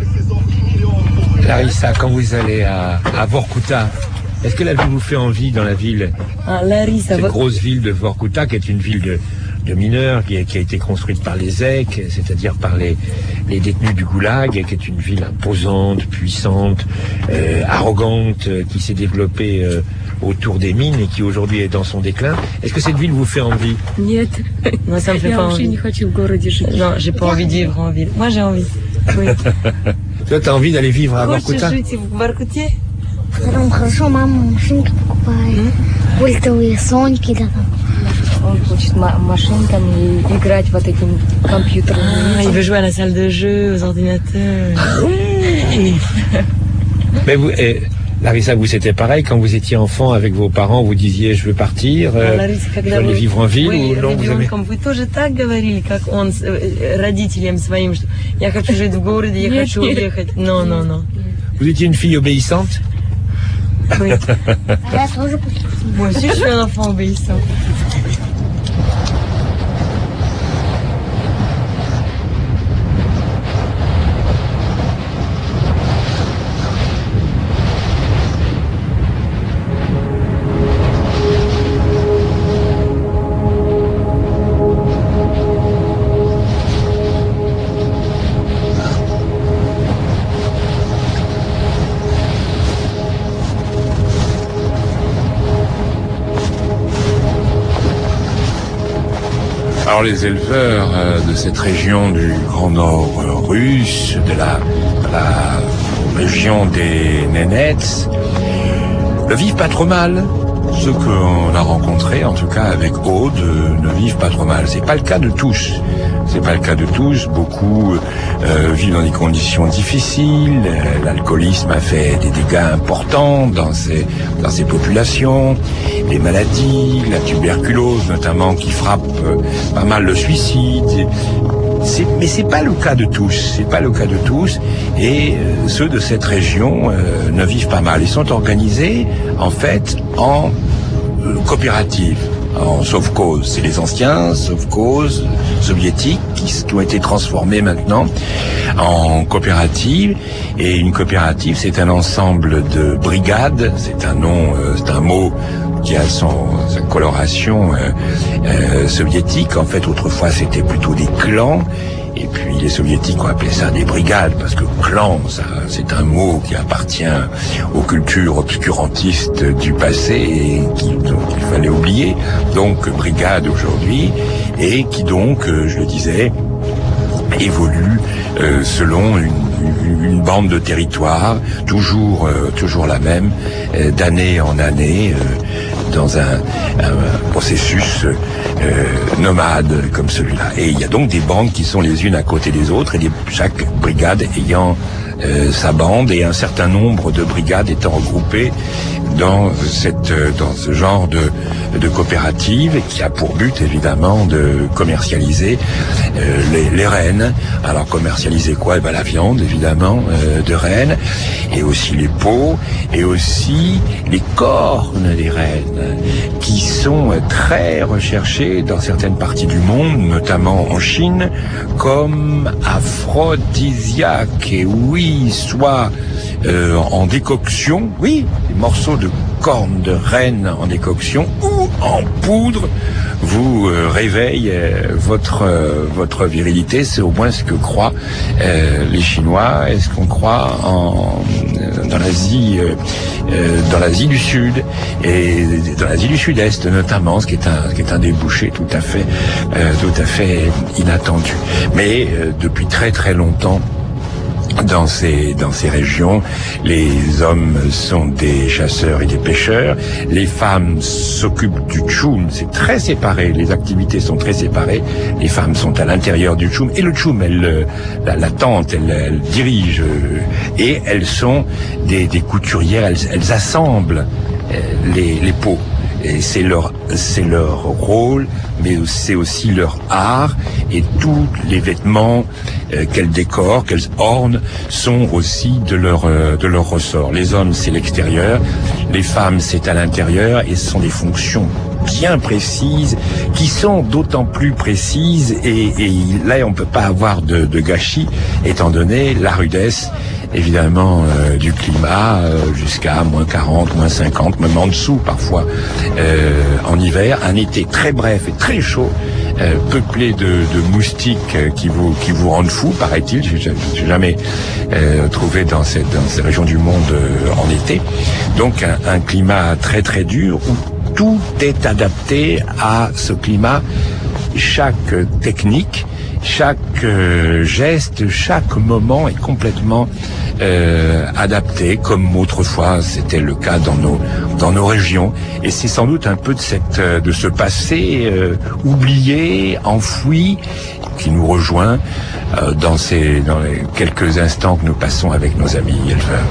Larissa, quand vous allez à, à Vorkuta, est-ce que la ville vous fait envie dans la ville?
Ah, Larissa,
cette grosse ville de Vorkuta, qui est une ville de, de mineurs, qui a, qui a été construite par les zèques, c'est-à-dire par les, les détenus du goulag, qui est une ville imposante, puissante, euh, arrogante, euh, qui s'est développée euh, autour des mines et qui aujourd'hui est dans son déclin. Est-ce que cette ville vous fait envie?
Нет.
Non, ça me fait pas envie. Non, j'ai pas envie de vivre en ville. Moi, j'ai envie. Oui.
Toi, t'as envie d'aller vivre à Vorkuta?
Хочешь жить в Воркуте?
Там хорошо, мама машинки покупает, пультовые соньки, да там.
Он хочет машинками играть вот этим компьютером.
Ah, il veut jouer à la salle de jeu, aux ordinateurs.
Mais vous, eh, Larissa, vous c'était pareil quand vous étiez enfant avec vos parents, vous disiez je veux partir, euh, je veux aller vivre en ville
oui,
ou non vous aimez...
Вы тоже так говорили, как он родителям своим, что я хочу жить в городе, я хочу уехать. Non, non, non.
Vous étiez une fille obéissante?
Oui. Moi aussi, je suis un enfant obéissant.
Alors les éleveurs euh, de cette région du Grand Nord euh, russe, de la, la région des Nénets, ne vivent pas trop mal. Ceux qu'on a rencontrés, en tout cas avec Aude, ne vivent pas trop mal. C'est pas le cas de tous. C'est pas le cas de tous. Beaucoup euh, vivent dans des conditions difficiles. L'alcoolisme a fait des dégâts importants dans ces dans ces populations. Les maladies, la tuberculose notamment, qui frappe euh, pas mal le suicide. c'est, mais c'est pas le cas de tous, c'est pas le cas de tous, et euh, ceux de cette région euh, ne vivent pas mal. Ils sont organisés, en fait, en euh, coopérative. En sovkhoz, c'est les anciens sovkhoz soviétiques qui, qui ont été transformés maintenant en coopérative. Et une coopérative, c'est un ensemble de brigades. C'est un nom, euh, c'est un mot qui a son sa coloration euh, euh, soviétique. En fait, autrefois, c'était plutôt des clans. Et puis les soviétiques ont appelé ça des brigades, parce que clan, ça, c'est un mot qui appartient aux cultures obscurantistes du passé et qu'il qu'il fallait oublier. Donc brigade aujourd'hui, et qui donc, euh, je le disais, évolue euh, selon une, une, une bande de territoire, toujours, euh, toujours la même, euh, d'année en année, euh, dans un, un processus euh, nomade comme celui-là. Et il y a donc des bandes qui sont les unes à côté des autres, et des, chaque brigade ayant euh, sa bande, et un certain nombre de brigades étant regroupées dans cette, dans ce genre de, de coopérative, qui a pour but évidemment de commercialiser euh, les, les rennes. Alors commercialiser quoi? Eh ben, la viande évidemment euh, de rennes, et aussi les peaux, et aussi les cornes des rennes, qui sont très recherchés dans certaines parties du monde, notamment en Chine, comme aphrodisiaques. Et oui, soit euh, en décoction, oui, des morceaux de cornes de renne en décoction, ou en poudre, vous euh, réveille euh, votre euh, votre virilité. C'est au moins ce que croient euh, les Chinois. Est-ce qu'on croit en euh, dans l'Asie euh, euh, dans l'Asie du Sud, et dans l'Asie du Sud-Est notamment, ce qui est un ce qui est un débouché tout à fait euh, tout à fait inattendu. Mais euh, depuis très très longtemps, dans ces dans ces régions, les hommes sont des chasseurs et des pêcheurs. Les femmes s'occupent du tchoum. C'est très séparé. Les activités sont très séparées. Les femmes sont à l'intérieur du tchoum, et le tchoum, elle, la, la tante, elle, elle dirige, et elles sont des, des couturières. Elles, elles assemblent les, les peaux. Et c'est leur, c'est leur rôle, mais c'est aussi leur art, et tous les vêtements euh, qu'elles décorent, qu'elles ornent, sont aussi de leur, euh, de leur ressort. Les hommes, c'est l'extérieur, les femmes, c'est à l'intérieur, et ce sont des fonctions bien précises, qui sont d'autant plus précises, et, et là, on peut pas avoir de, de gâchis, étant donné la rudesse, évidemment, euh, du climat, euh, jusqu'à moins quarante, moins cinquante, même en dessous parfois, euh, en hiver. Un été très bref et très chaud, euh, peuplé de, de moustiques euh, qui vous qui vous rendent fou, paraît-il. Je n'ai jamais euh, trouvé dans cette dans ces régions du monde euh, en été. Donc un, un climat très très dur, où tout est adapté à ce climat. Chaque technique, chaque euh, geste, chaque moment est complètement euh, adapté, comme autrefois c'était le cas dans nos dans nos régions. Et c'est sans doute un peu de cette de ce passé euh, oublié, enfoui, qui nous rejoint euh, dans ces dans les quelques instants que nous passons avec nos amis éleveurs.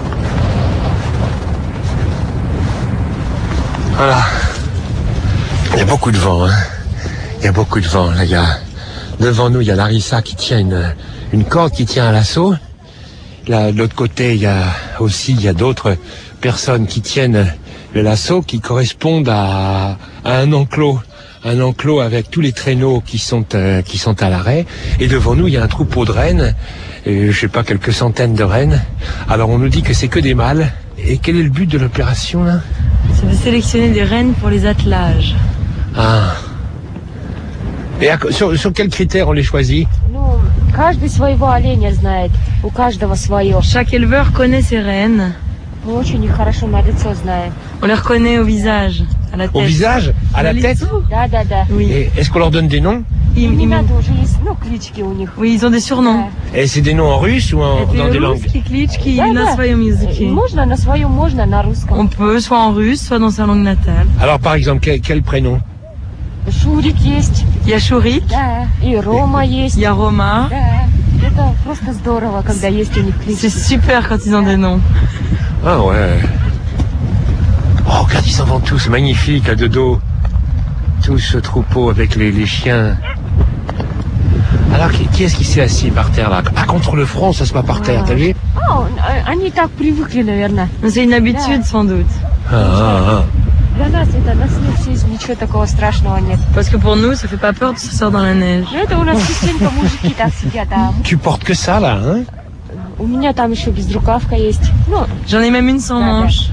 Voilà. Il y a beaucoup de vent, hein. Il y a beaucoup de vent, là. Il y a devant nous, il y a Larissa qui tient une, une corde qui tient à l'assaut. Là, de l'autre côté, il y a aussi, il y a d'autres personnes qui tiennent le lasso, qui correspondent à, à un enclos. Un enclos avec tous les traîneaux qui sont, euh, qui sont à l'arrêt. Et devant nous, il y a un troupeau de rennes. Et, je sais pas, quelques centaines de rennes. Alors, on nous dit que c'est que des mâles. Et quel est le but de l'opération, là?
C'est de sélectionner des rennes pour les attelages.
Ah. Et à, sur, sur quels critères on les choisit?
Ну, каждый своего оленя знает, у каждого свое.
Chaque éleveur connaît ses rennes.
Мы очень их хорошо на лицо знаем.
On les reconnaît au visage, à la tête.
Au visage? À la tête?
Да, да, да.
Oui.
Et est-ce qu'on leur donne des noms?
Имена тоже есть, ну, клички у них.
Oui, ils ont des surnoms.
Et c'est des noms en russe ou en, dans des langues?
Русские клички
Да,
на
да.
своем языке.
Можно на своем, можно на русском.
On peut, soit en russe, soit dans sa langue natale.
Alors, par exemple, quel, quel prénom?
Шурик есть.
Il y a Shurik.
Да. И Рома есть.
Il y a Roma.
Да. Это просто здорово, когда есть у них клички.
C'est super quand ils ont des noms.
Ah ouais. Oh, regarde, ils s'en vont tous, magnifique, à deux dos. Tout ce troupeau avec les, les chiens. Alors, qui, qui est-ce qui s'est assis par terre là? Ah, contre le front, ça se passe par terre, t'as vu?
Oh, они так привыкли, наверное.
C'est une habitude, sans doute.
Ah, ah, ah.
Для нас это на снег ничего такого страшного нет.
Parce que pour nous, ça fait pas peur de s'asseoir dans la neige.
Это у нас частенько мужики так сидят, а
Tu portes que ça là, hein?
у меня там еще безрукавка есть. Ну,
j'en ai même une sans manche.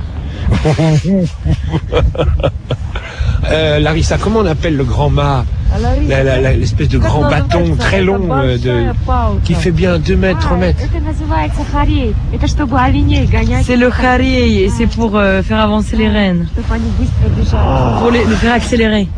euh, Larissa, comment on appelle le grand mât? La, la, la, l'espèce de grand bâton très long euh, de, qui fait bien deux mètres, trois mètres.
C'est le harey et c'est pour euh, faire avancer les rennes. Pour les, les faire accélérer.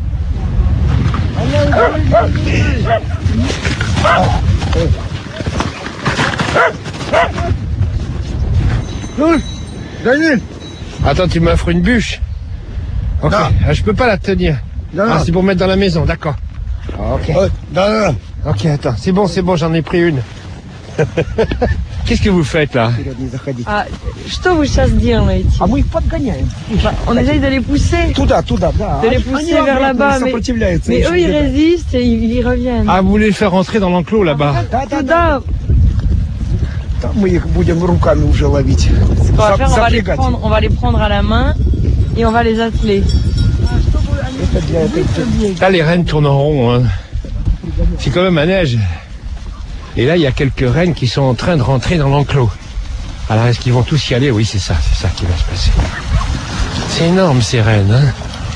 Daniel, attends, tu m'offres une bûche? Ok, ah, je peux pas la tenir. Non, ah, c'est pour mettre dans la maison, d'accord. Ah, ok. Oh, non, non, non. Ok, attends, c'est bon, c'est bon, j'en ai pris une. Qu'est-ce que vous faites là?
Ah, что вы сейчас делаете?
А мы их подгоняем.
On essaye de les pousser.
Туда, туда, да.
De les pousser vers là-bas, mais, mais eux ils résistent et ils y reviennent.
Ah, vous voulez les faire rentrer dans l'enclos là-bas?
Туда.
Мы их будем руками уже ловить.
Ce qu'on va faire, on va les prendre, on va les prendre à la main et on va les atteler.
Là, les rennes tournent en rond. Hein. C'est quand même à neige. Et là, il y a quelques rennes qui sont en train de rentrer dans l'enclos. Alors, est-ce qu'ils vont tous y aller? Oui, c'est ça, c'est ça qui va se passer. C'est énorme, ces rennes. Hein.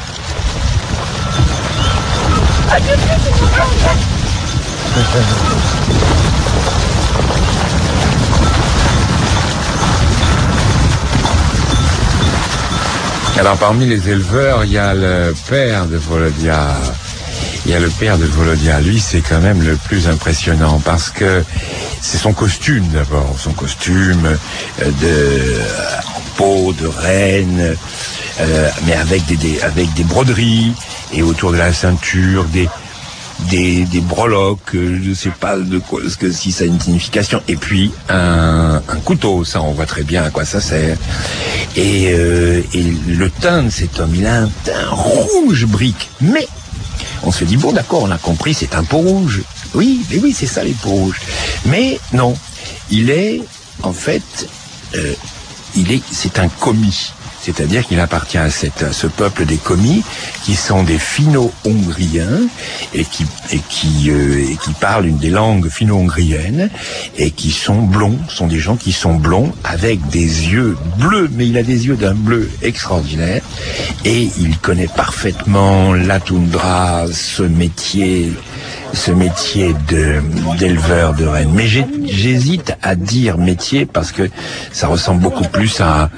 Alors parmi les éleveurs, il y a le père de Volodia. Il y a le père de Volodia. Lui, c'est quand même le plus impressionnant parce que c'est son costume d'abord, son costume de peau de reine, euh, mais avec des, des avec des broderies et autour de la ceinture des des des breloques. Je sais pas de quoi, ce que si ça a une signification. Et puis un un couteau, ça on voit très bien à quoi ça sert. Et, euh, et le teint de cet homme, il a un teint rouge brique. Mais on se dit, bon d'accord, on a compris, c'est un peau rouge. Oui, mais oui, c'est ça les peaux rouges. Mais non, il est, en fait, euh, il est, c'est un commis. C'est-à-dire qu'il appartient à, cette, à ce peuple des commis qui sont des finno-hongriens et qui, et qui, euh, et qui parlent une des langues finno-hongriennes et qui sont blonds, sont des gens qui sont blonds avec des yeux bleus, mais il a des yeux d'un bleu extraordinaire et il connaît parfaitement la toundra, ce métier, ce métier de, d'éleveur de rennes. Mais j'ai, j'hésite à dire métier parce que ça ressemble beaucoup plus à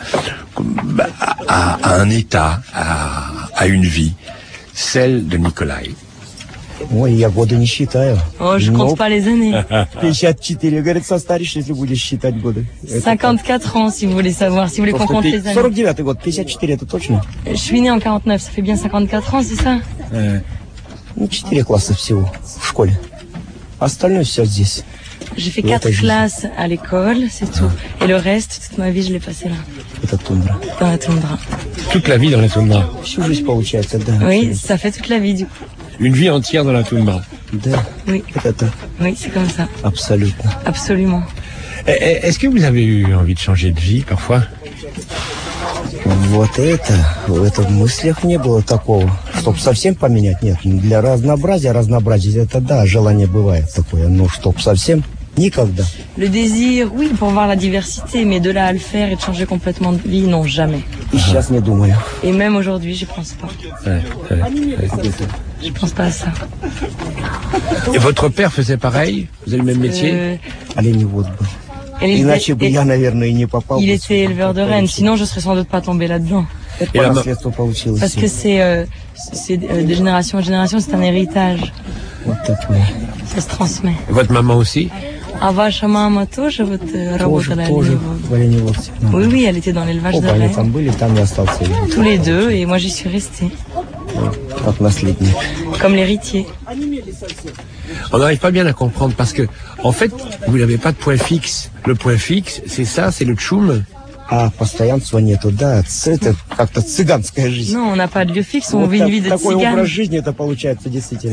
À, à un état, à, à une vie, celle de Nikolai.
Ой, я годы не считаю.
Oh, je compte pas les années.
пятьдесят четыре, говорит, состаришься, если будешь считать годы.
cinquante-quatre ans, si vous voulez savoir, si vous voulez qu'on compte les années.
сорок девятый год, пятьдесят четыре, это точно?
Je suis né en quarante-neuf, ça fait bien cinquante-quatre ans, c'est ça?
Ну, четыре класса всего в школе. Остальное все здесь.
J'ai fait quatre classes à l'école, c'est tout. Et le reste, toute ma vie, je l'ai passé là.
Это тундра.
Dans la toundra.
Toute la vie dans la toundra.
Всю жизнь получается, да.
Oui, ça fait toute la vie du coup.
Une vie entière dans la toundra.
Да.
Oui.
Это так.
Oui, c'est comme ça.
Абсолютно.
Absolument.
Est-ce que vous avez eu envie de changer de vie parfois?
Вот это, в этом мыслях не было такого, чтоб совсем поменять, нет. Для разнообразия, разнообразия, это да, желание бывает такое, но чтоб совсем никогда.
Le désir, oui, pour voir la diversité, mais de là à le faire et de changer complètement de vie, non, jamais.
И сейчас не думаю.
Et même aujourd'hui, je pense pas.
Ouais, ouais, ouais.
Je pense pas à ça.
Et votre père faisait pareil? Vous avez le même métier?
Euh...
Оленевод был.
Il
Иначе бы я, наверное, и не попал.
Il était éleveur de rennes, sinon je serais sans doute pas tombé là-dedans.
Это по наследству получилось.
Parce que c'est, euh, c'est euh, de génération en génération, c'est un héritage.
Вот такое.
Ça se transmet.
Votre maman aussi?
А ваша мама тоже вот работала
в оленеводстве?
Oui, oui, elle était dans l'élevage de rennes.
Оба они там были, там я остался.
Tous les deux, et moi j'y suis restée.
Как наследник.
Comme l'héritier.
On n'arrive pas bien à comprendre parce que, en fait, vous n'avez pas de point fixe. Le point fixe, c'est ça, c'est le tchoum.
А постоянства нету, да, это как-то цыганская жизнь.
Non, on n'a pas de lieu fixe, on
вот
vit une vie de
такой
цыган.
образ жизни это получается действительно.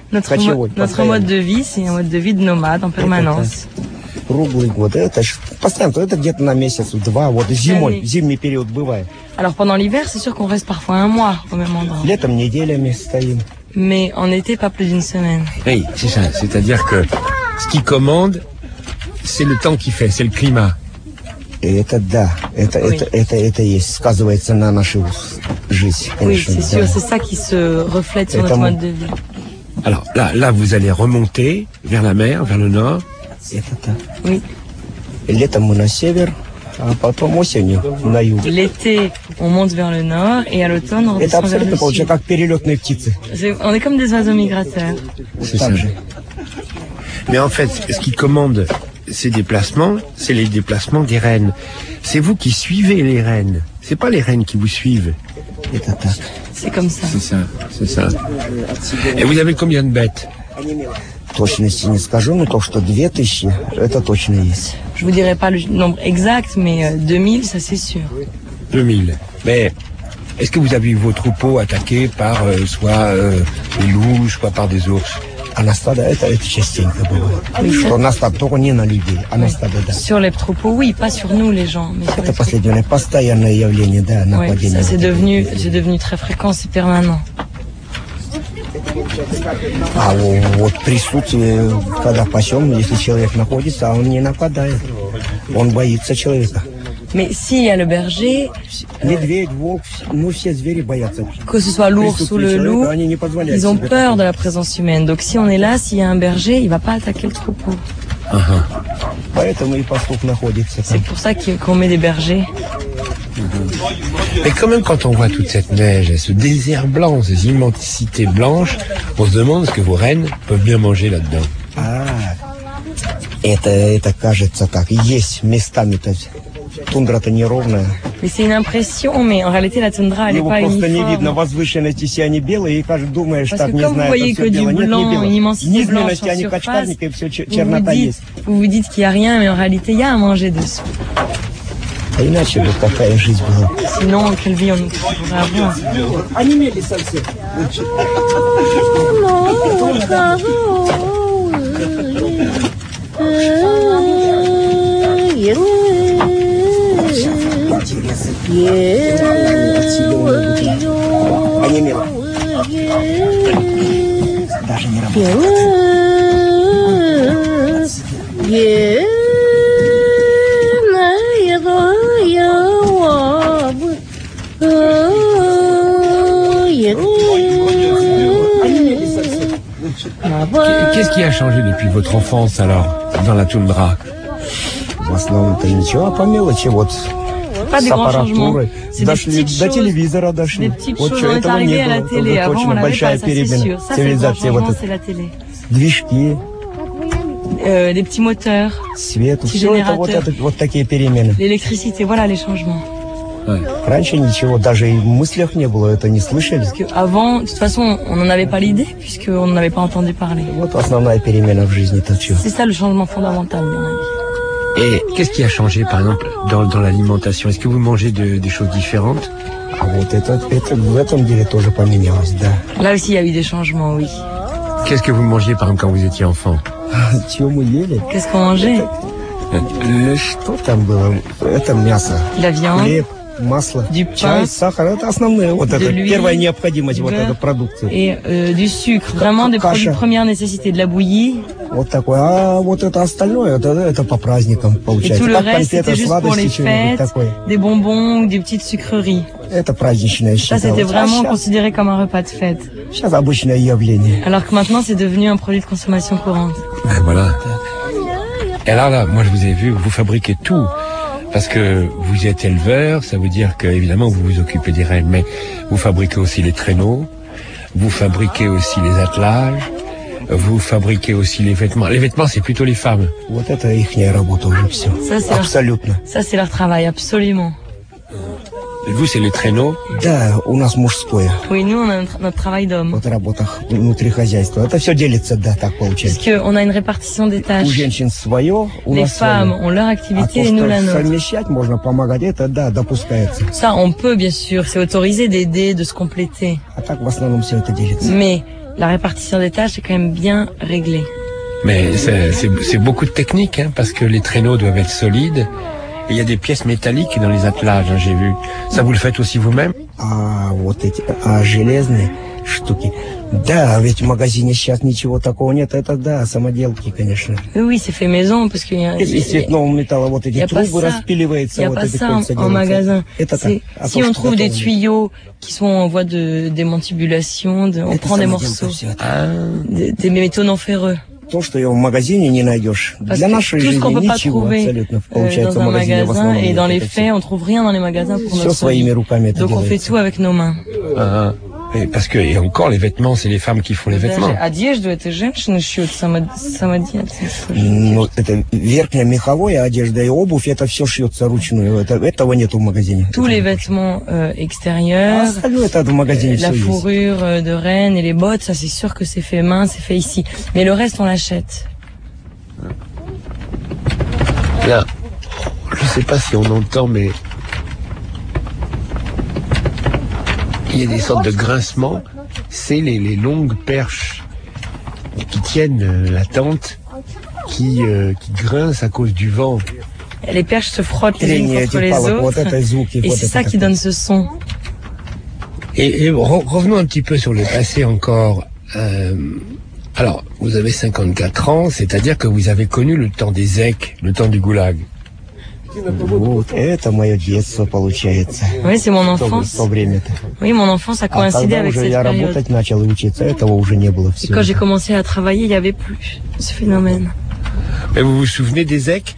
Notre, mo- notre mode de vie, c'est un mode de vie de nomade en permanence.
Круглый год. Это ж постоянно, это где-то на месяц, два, вот зимой, зимний период бывает.
Alors pendant l'hiver, c'est sûr qu'on reste parfois un mois au même endroit.
Летом неделями стоим.
Mais en été, pas plus d'une semaine.
Oui, c'est ça. C'est-à-dire que ce qui commande, c'est le temps qu'il fait, c'est le climat.
Это да, это, oui. это, это, это есть, сказывается на нашу жизнь.
Oui, c'est sûr, c'est ça qui se reflète sur notre mode de vie.
Alors là, là, vous allez remonter vers la mer, vers le nord.
Это так.
Oui.
Летом мы на север, а потом осенью на юг.
L'été, on monte vers le nord, et à l'automne, on redescend vers le sud.
Как перелетные птицы.
On est comme des oiseaux migrateurs.
C'est ça. Mais en fait, ce qui commande ces déplacements, c'est les déplacements des rennes. C'est vous qui suivez les rennes. C'est pas les rennes qui vous suivent.
C'est comme ça.
C'est ça, c'est ça. Et vous avez combien de bêtes?
Точности не скажу, но то, что две тысячи, это точно есть.
Je vous dirai pas le nombre exact, mais deux mille, ça c'est sûr.
deux mille. Mais est-ce que vous avez eu vos troupeaux attaqués par euh, soit euh, des loups, soit par des ours?
А на стадо это, это частенько бывает.
Oui,
что на стадо только не на людей, а на стадо, да.
Sur les troupeaux, oui, pas sur nous les gens. Mais
это последнее постоянное явление, да, нападение.
Oui, ça c'est devenu, c'est devenu très fréquent, c'est permanent.
А вот присутствие, когда пасем, если человек находится, а он не нападает, он боится человека.
Mais s'il y a le berger,
медведь, волк, ну все звери боятся.
Que ce soit l'ours ou le loup, ils ont peur de la présence humaine. Donc si on est là, s'il y a un berger, il va pas attaquer le troupeau.
Uh-huh. Поэтому и пастух находится.
C'est pour ça qu'on met des bergers.
Mais quand même, quand on voit toute cette neige, ce désert blanc, ces immensités blanches, on se demande ce que vos rennes peuvent bien manger là-dedans.
Ah, это, это кажется так. Есть местами-то. Тундра-то неровная.
Mais c'est une impression, mais en réalité la toundra elle n'est pas uniforme.
Его просто не видно, возвышенности все они белые, и кажется, думаешь, так не знаю,
это все белое. Нет, не белое.
Низменности они качкарники, и все чернота есть.
Vous vous dites qu'il n'y a rien, mais en réalité il y a à manger dessous.
А иначе бы какая жизнь была.
Sinon, quelle vie on pourrait avoir?
Они мели совсем. Онемело. Даже не работает.
Qu'est-ce qui a changé depuis votre enfance alors dans la toundra?
В основном-то ничего, а по мелочи вот.
Pas des grands changements. C'est des petites choses.
До телевизора дошли.
Des petites choses. On est arrivé à la télé. Avant, on n'avait pas ça, c'est sûr. Ça, c'est le grand changement, c'est la télé.
Движки.
Euh, les petits moteurs.
Свет.
Petits
Все это вот,
générateurs.
это вот такие перемены.
L'électricité, voilà les changements.
Ouais. Раньше ничего, даже и в мыслях не было, это не слышали.
Parce que avant, de toute façon, on n'en avait pas l'idée, puisqu'on n'en avait pas entendu parler.
Вот основная перемена в жизни-то все.
C'est ça le changement fondamental dans la vie.
Et qu'est-ce qui a changé, par exemple, dans, dans l'alimentation? Est-ce que vous mangez de, des choses différentes?
А вот это, это в этом деле тоже поменялось, да.
Là aussi, il y a eu des changements, oui.
Qu'est-ce que vous mangiez, par exemple, quand vous étiez enfant?
Чего мы ели?
Qu'est-ce qu'on mangeait?
Что там было? Это мясо.
La viande.
Хлеб, масло,
du pain,
чай, сахар. Это основные, вот это
l'huile,
первая необходимость, вот
beurre,
эта продукция.
Et euh, du sucre, vraiment des produits de première nécessité, de la bouillie.
Вот такое. А вот это остальное, это, это по праздникам получается.
Et tout le
как
reste,
конфеты,
c'était juste pour les
сладости, что-нибудь
fêtes,
такое.
des bonbons ou des petites sucreries.
Это праздничное
Ça,
считалось.
c'était vraiment
А щас,
considéré comme un repas de fête.
Сейчас обычное явление.
Alors que maintenant, c'est devenu un produit de consommation courante.
Ben voilà. Et alors là, moi je vous ai vu, vous fabriquez tout. Parce que vous êtes éleveur, ça veut dire que évidemment vous vous occupez des rennes, mais vous fabriquez aussi les traîneaux, vous fabriquez aussi les attelages, vous fabriquez aussi les vêtements. Les vêtements, c'est plutôt les femmes.
Вот это ихняя работа уже все.
Ça, c'est
Абсолютно.
Leur, ça, c'est leur travail, absolument.
Et vous, c'est les traîneaux?
Да, у нас мужское.
Oui, nous, on a notre, notre travail d'homme.
Вот работа внутри хозяйства. Это все делится, да, так получается.
Parce qu'on a une répartition des tâches.
У женщин свое, у
Les
нас
femmes
свое.
ont leur activité
А
et
то,
nous la
что
nôtre.
совмещать можно, помогать, это, да, допускается.
Ça, on peut, bien sûr, c'est autorisé d'aider, de se compléter.
А так в основном все это делится.
Mais la répartition des tâches est quand même bien réglée.
Mais c'est, c'est, c'est beaucoup de technique, hein, parce que les traîneaux doivent être solides. Et il y a des pièces métalliques dans les attelages, hein, j'ai vu. Ça, vous le faites aussi vous-même?
А вот эти а, железные штуки. Да, ведь в магазине сейчас ничего такого нет. Это да, самоделки, конечно.
Oui, oui, c'est fait maison parce qu'il y a...
Из цветного металла вот эти трубы распиливаются.
Il n'y a
вот
pas
эти
ça
кольца
en
делаются.
magasin.
Это так.
C'est-
А
Si
то,
on
что
trouve des
готово.
tuyaux qui sont en voie de démantibulation, de- on
Это
prend des
самоделка
morceaux,
всё это.
des, des métaux non ferreux.
То, что в магазине не найдешь.
Parce
Для
que
нашей
tout ce qu'on
жизни
peut pas
ничего
trouver
абсолютно
euh,
получается
dans
в
un
магазине в
magasin
основном.
et
нет.
dans les
Это
faits, on trouve rien dans les magasins pour
Всё
notre
своими
vie.
руками это
Donc on fait
делается.
tout avec nos mains.
Ah, et parce que, et encore, les vêtements, c'est les femmes qui font les vêtements.
Даже одежду это женщины шьют само- самодельцы.
Ну, это верхняя меховая одежда и обувь, это все шьется ручную. Это, этого нет в магазине.
Tous les vêtements euh,
А
extérieurs,
остальное это в магазине
la
все есть.
fourrure euh, de renne et les bottes, ça c'est sûr que c'est fait main, c'est fait ici. Mais le reste on l'achète.
Là, je sais pas si on entend, mais il y a des sortes de grincements. C'est les, les longues perches qui tiennent euh, la tente, qui, euh, qui grincent à cause du vent.
Et les perches se frottent les unes
Трение
contre
этих
les
палок, вот
autres.
это звуки.
Et
вот
c'est
это
ça qui
такое.
donne ce son.
Et, et re- revenons un petit peu sur le passé encore. Euh, alors, vous avez cinquante-quatre ans, c'est-à-dire que vous avez connu le temps des zèques, le temps du goulag.
Вот, это мое детство получается.
Oui, c'est mon
В то-
enfance.
В то время-то.
Oui, mon enfance a
А
coïncidé
когда
avec
уже
cette
я
période.
работать начал и учиться, этого уже не было
Et
всего.
quand j'ai commencé à travailler, il n'y avait plus ce phénomène.
Mais vous vous souvenez des zèques?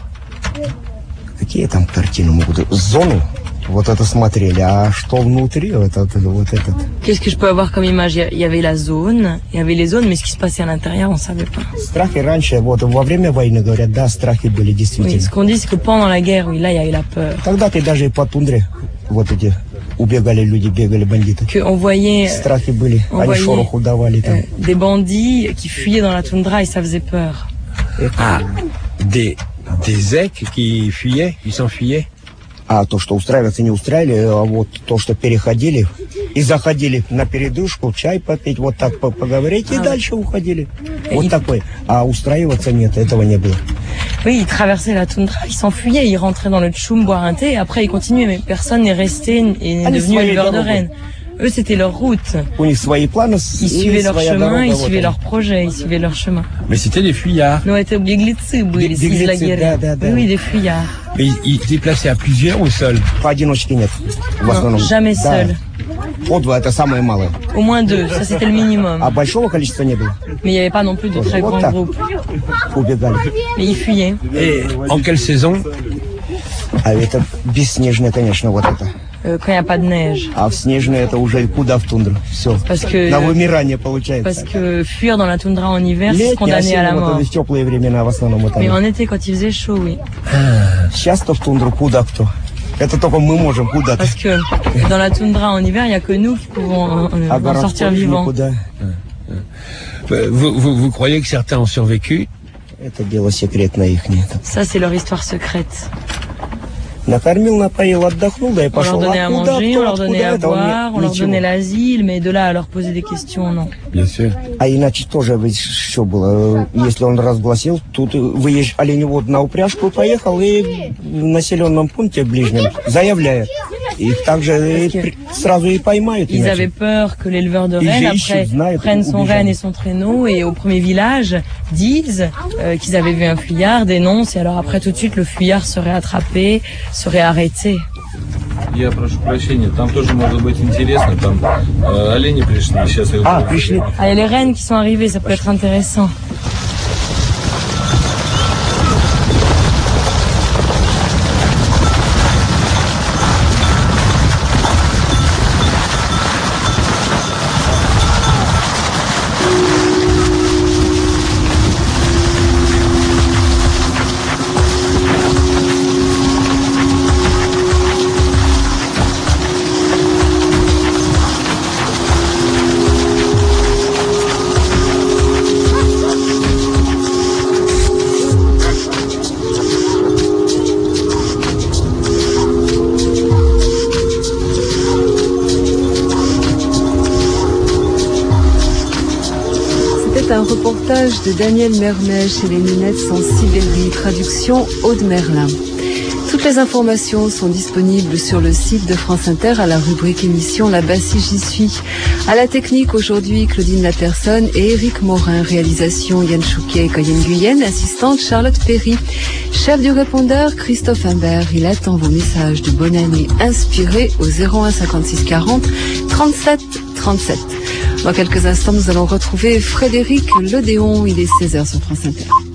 Какие там картины могут быть? Зону, вот это смотрели, а что внутри, вот, это, вот этот.
Qu'est-ce que je peux avoir comme image? Il y a- il y avait la zone, il y avait les zones, mais ce qui se passait à l'intérieur, on ne savait pas.
Страхи раньше, вот во время войны, говорят, да, страхи были
Oui,
действительно.
ce qu'on dit, c'est que pendant la guerre, oui, là, il y a eu la peur.
Тогда ты даже и по тундре, вот эти, убегали люди, бегали бандиты.
Qu'on voyait euh,
Страхи были,
on
они
voyait,
шороху давали там.
euh, des bandits qui fuyaient dans la toundra et ça faisait peur.
Ah, des, des zèques qui fuyaient, qui s'enfuyaient.
А то, что устраиваться не устраивали, а вот то, что переходили и заходили на передышку, чай попить, вот так по- поговорить, и
А.
дальше уходили.
И-
Вот такой. А устраиваться нет, этого не было.
Oui, ils traversaient la toundra, ils s'enfuyaient, ils rentraient dans le tchoum boire un thé et après ils continuaient, mais personne n'est resté et n'est
Allez,
devenu
soyez
éleveur de
dehors.
rennes. Eux, c'était leur route.
У них свои планы,
Ils
и
suivaient leur
своя
chemin,
дорога,
ils
вот
suivaient
она.
leur projet, ils suivaient leur chemin.
Mais c'était des fuyards.
Ну, это беглецы были,
Беглецы,
из лагеря.
да, да, да.
Oui, oui, des fuyards.
Mais ils, ils se déplaçaient à plusieurs ou seuls?
Поодиночке нет, в
Non,
основном.
jamais
Да.
seul.
По два, это самое малое.
Au moins deux, ça c'était le minimum.
А большого количества не было.
Mais il n'y avait pas non plus de très
Вот
grands
так
groupes.
убегали.
Mais ils fuyaient.
Et en quelle saison?
А это бесснежное, конечно, вот это.
Euh, quand il n'y a pas de neige.
А в снежное это уже куда в тундру. Все.
Parce que,
На вымирание
parce
получается.
que fuir dans la toundra en hiver, c'est se
Летнее,
condamner à la
осеннее, вот
mort.
это в теплые времена в основном это.
Mais en été, quand il faisait chaud, oui.
Сейчас-то в тундру куда кто. Это только мы можем куда-то.
Parce que dans la toundra en hiver, il n'y a que nous qui pouvons euh,
А
en sortir
городской
vivants.
никуда.
Euh, Vous, vous, vous croyez que certains ont survécu?
Это дело секретное их нет.
Ça, c'est leur histoire secrète.
Накормил, напоил, отдохнул, да и
On leur
пошел.
donnait à
А куда,
manger,
кто,
on leur donnait
откуда,
à
этого
boire,
не-
on leur
ничего.
donnait l'asile, mais de là à leur poser des questions, non.
Bien sûr.
А иначе тоже ведь что было? Если он разгласил, тут выезж... оленевод на упряжку поехал и в населенном пункте ближнем заявляет. Их также и при- сразу и поймают.
Ils
иначе.
avaient peur que l'éleveur de
Ils
rennes,
ищут,
après,
знают,
prenne son
убежали.
renne et son traîneau et au premier village disent euh, qu'ils avaient vu un fuyard, dénoncent, et alors après tout de suite le fuyard serait attrapé, serait arrêté.
Я прошу прощения, там тоже может быть интересно, там э, олени пришли, сейчас их...
А, пришли.
Ah, il y a les rennes qui sont arrivées, ça peut être intéressant.
reportage de Daniel Mermet chez les Nunettes en Sibérie, traduction Aude Merlin. Toutes les informations sont disponibles sur le site de France Inter à la rubrique émission Là-bas si j'y suis. À la technique aujourd'hui, Claudine Laterson et Éric Morin. Réalisation Yann Chouquet et Coyenne Guyenne. Assistante Charlotte Perry. Chef du répondeur Christophe Imbert. Il attend vos messages de bonne année inspirés au zéro un cinquante-six quarante trente-sept trente-sept. Dans quelques instants, nous allons retrouver Frédéric Lodéon. Il est seize heures sur France Inter.